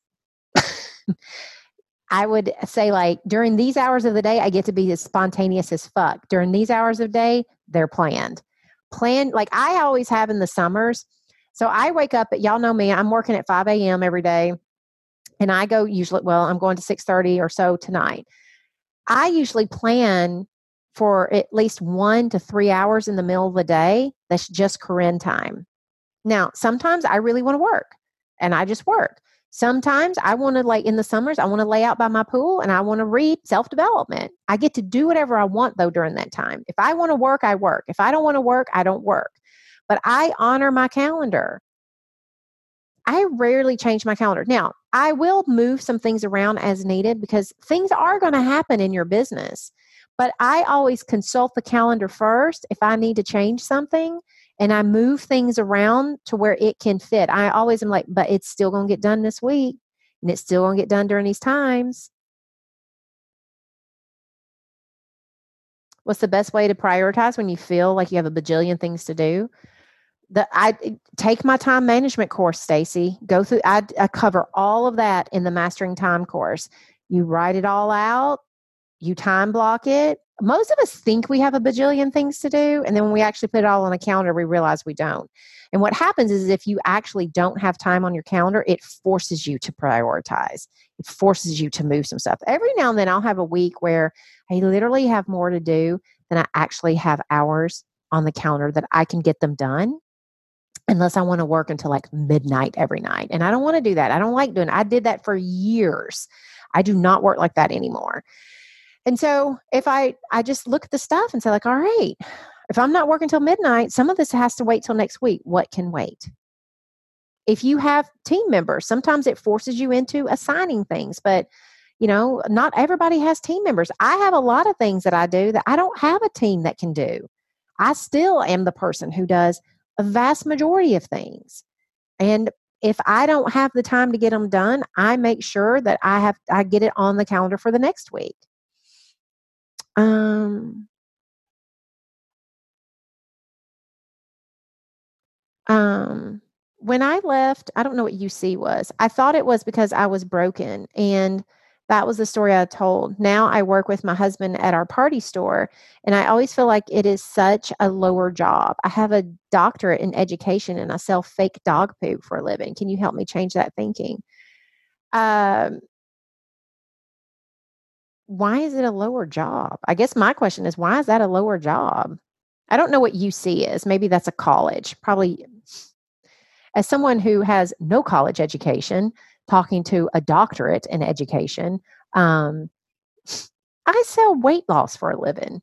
I would say, like, during these hours of the day, I get to be as spontaneous as fuck. During these hours of the day, they're planned. Like I always have in the summers. So I wake up, y'all know me, I'm working at 5 a.m. every day. And I go usually, I'm going to 6:30 or so tonight. I usually plan for at least 1 to 3 hours in the middle of the day. That's just Corinne time. Now, sometimes I really want to work and I just work. Sometimes I want to, like in the summers, I want to lay out by my pool and I want to read self-development. I get to do whatever I want though during that time. If I want to work, I work. If I don't want to work, I don't work. But I honor my calendar. I rarely change my calendar. Now, I will move some things around as needed because things are going to happen in your business. But I always consult the calendar first if I need to change something, and I move things around to where it can fit. I always am like, but it's still going to get done this week, and it's still going to get done during these times. What's the best way to prioritize when you feel like you have a bajillion things to do? I take my time management course, Stacy. Go through. I cover all of that in the Mastering Time course. You write it all out. You time block it. Most of us think we have a bajillion things to do, and then when we actually put it all on a calendar, we realize we don't. And what happens is if you actually don't have time on your calendar, it forces you to prioritize. It forces you to move some stuff. Every now and then I'll have a week where I literally have more to do than I actually have hours on the calendar that I can get them done. Unless I want to work until like midnight every night. And I don't want to do that. I don't like doing it. I did that for years. I do not work like that anymore. And so if I just look at the stuff and say like, all right, if I'm not working till midnight, some of this has to wait till next week. What can wait? if you have team members, sometimes it forces you into assigning things, but not everybody has team members. I have a lot of things that I do that I don't have a team that can do. I still am the person who does a vast majority of things. And if I don't have the time to get them done, I make sure that I get it on the calendar for the next week. When I left, I don't know what UC was. I thought it was because I was broken, and that was the story I told. Now I work with my husband at our party store, and I always feel like it is such a lower job. I have a doctorate in education, and I sell fake dog poop for a living. Can you help me change that thinking? Why is it a lower job? I guess my question is, why is that a lower job? I don't know what UC is. Maybe that's a college. Probably. As someone who has no college education, talking to a doctorate in education, I sell weight loss for a living.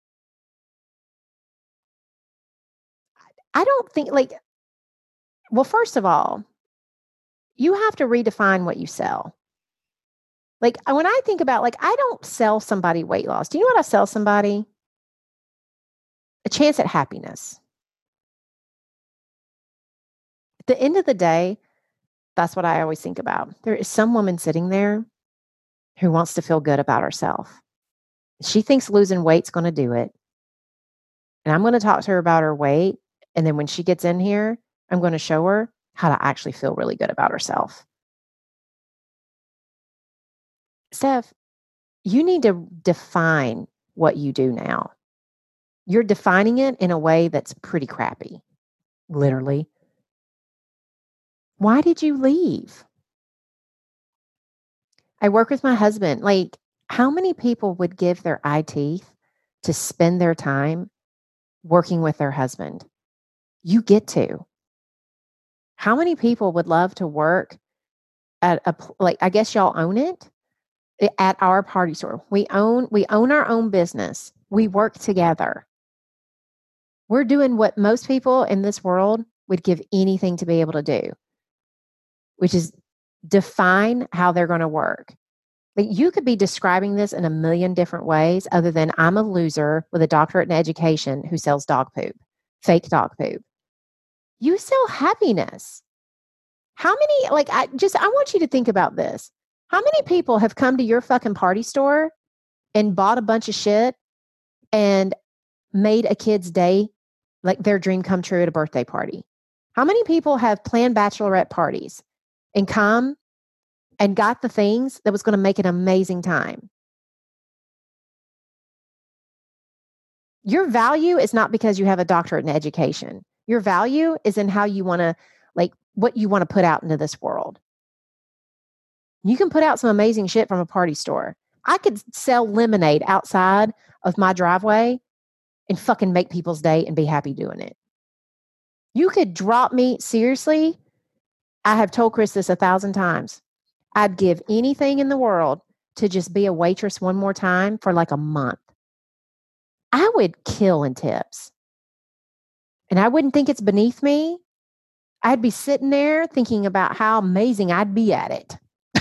I don't think well, first of all, you have to redefine what you sell. When I think about, I don't sell somebody weight loss. Do you know what I sell somebody? A chance at happiness. At the end of the day, that's what I always think about. There is some woman sitting there who wants to feel good about herself. She thinks losing weight's going to do it. And I'm going to talk to her about her weight. And then when she gets in here, I'm going to show her how to actually feel really good about herself. Steph, you need to define what you do now. You're defining it in a way that's pretty crappy, literally. Why did you leave? I work with my husband. How many people would give their eye teeth to spend their time working with their husband? You get to. How many people would love to work at I guess y'all own it, at our party store? We own our own business. We work together. We're doing what most people in this world would give anything to be able to do, which is define how they're going to work. You could be describing this in a million different ways other than I'm a loser with a doctorate in education who sells dog poop, fake dog poop. You sell happiness. How many, I want you to think about this. How many people have come to your fucking party store and bought a bunch of shit and made a kid's day their dream come true at a birthday party? How many people have planned bachelorette parties and come and got the things that was going to make an amazing time? Your value is not because you have a doctorate in education. Your value is in how you want to, what you want to put out into this world. You can put out some amazing shit from a party store. I could sell lemonade outside of my driveway and fucking make people's day and be happy doing it. You could drop me, seriously, I have told Chris this 1,000 times. I'd give anything in the world to just be a waitress one more time for a month. I would kill in tips. And I wouldn't think it's beneath me. I'd be sitting there thinking about how amazing I'd be at it.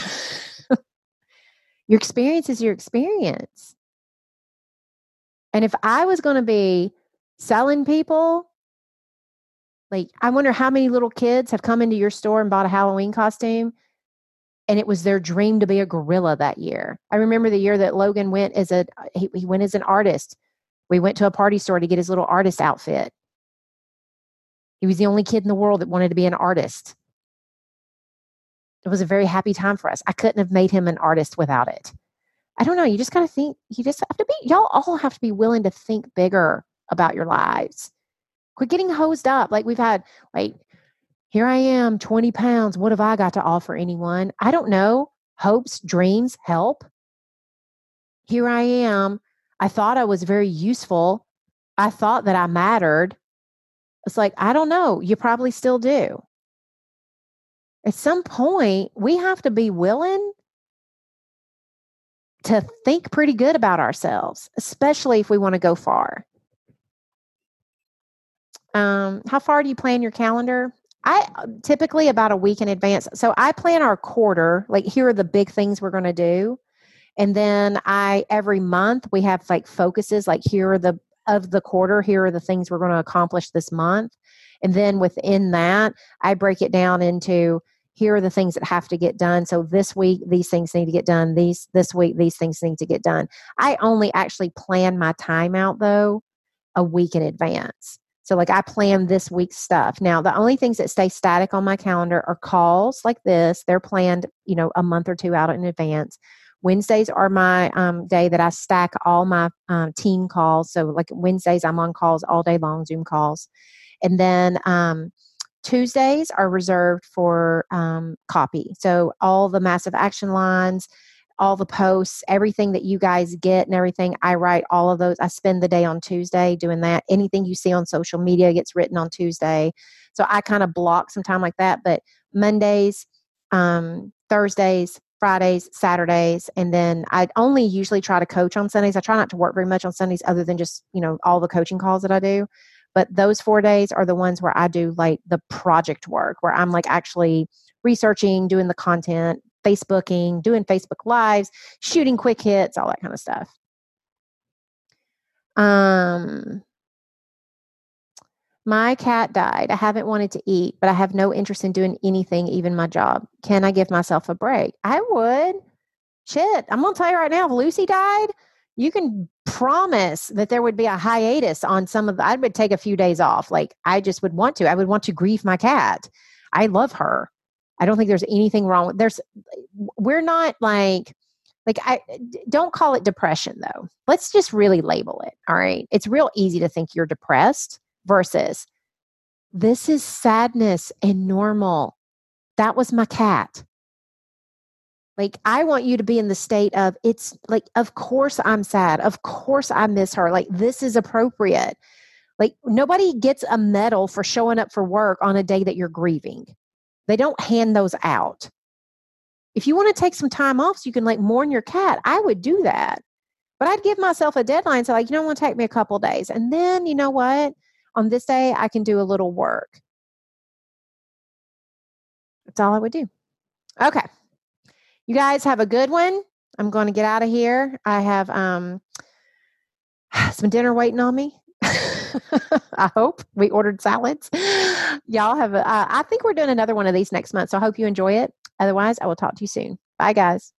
Your experience is your experience. And if I was going to be selling people, I wonder how many little kids have come into your store and bought a Halloween costume, and it was their dream to be a gorilla that year. I remember the year that Logan went he went as an artist. We went to a party store to get his little artist outfit. He was the only kid in the world that wanted to be an artist. It was a very happy time for us. I couldn't have made him an artist without it. I don't know. You just got to think, y'all all have to be willing to think bigger about your lives. Quit getting hosed up. We've had, here I am, 20 pounds. What have I got to offer anyone? I don't know. Hopes, dreams, help. Here I am. I thought I was very useful. I thought that I mattered. It's I don't know. You probably still do. At some point, we have to be willing to think pretty good about ourselves, especially if we want to go far. How far do you plan your calendar? I typically about a week in advance. So I plan our quarter, like here are the big things we're going to do. And then every month we have like focuses, like here are of the quarter, here are the things we're going to accomplish this month. And then within that, I break it down into here are the things that have to get done. So this week, these things need to get done. This week, these things need to get done. I only actually plan my time out though a week in advance. So like I plan this week's stuff. Now, the only things that stay static on my calendar are calls like this. They're planned, a month or two out in advance. Wednesdays are my day that I stack all my team calls. So like Wednesdays, I'm on calls all day long, Zoom calls. And then Tuesdays are reserved for copy. So all the massive action lines, all the posts, everything that you guys get and everything, I write all of those. I spend the day on Tuesday doing that. Anything you see on social media gets written on Tuesday. So I kind of block some time like that. But Mondays, Thursdays, Fridays, Saturdays, and then I only usually try to coach on Sundays. I try not to work very much on Sundays other than just, all the coaching calls that I do. But those 4 days are the ones where I do like the project work, where I'm like actually researching, doing the content, Facebooking, doing Facebook Lives, shooting quick hits, all that kind of stuff. My cat died. I haven't wanted to eat, but I have no interest in doing anything, even my job. Can I give myself a break? I would. Shit, I'm going to tell you right now, if Lucy died, you can promise that there would be a hiatus on I would take a few days off. Like I just would want to. I would want to grieve my cat. I love her. I don't think there's anything wrong with we're not like I don't call it depression though. Let's just really label it. All right. It's real easy to think you're depressed versus this is sadness and normal. That was my cat. Like, I want you to be in the state of, it's like, of course I'm sad. Of course I miss her. Like, this is appropriate. Like, nobody gets a medal for showing up for work on a day that you're grieving. They don't hand those out. If you want to take some time off so you can like mourn your cat, I would do that. But I'd give myself a deadline. So like, it will take me a couple days. And then, you know what? On this day, I can do a little work. That's all I would do. Okay. You guys have a good one. I'm going to get out of here. I have some dinner waiting on me. I hope. We ordered salads. Y'all have I think we're doing another one of these next month. So I hope you enjoy it. Otherwise, I will talk to you soon. Bye, guys.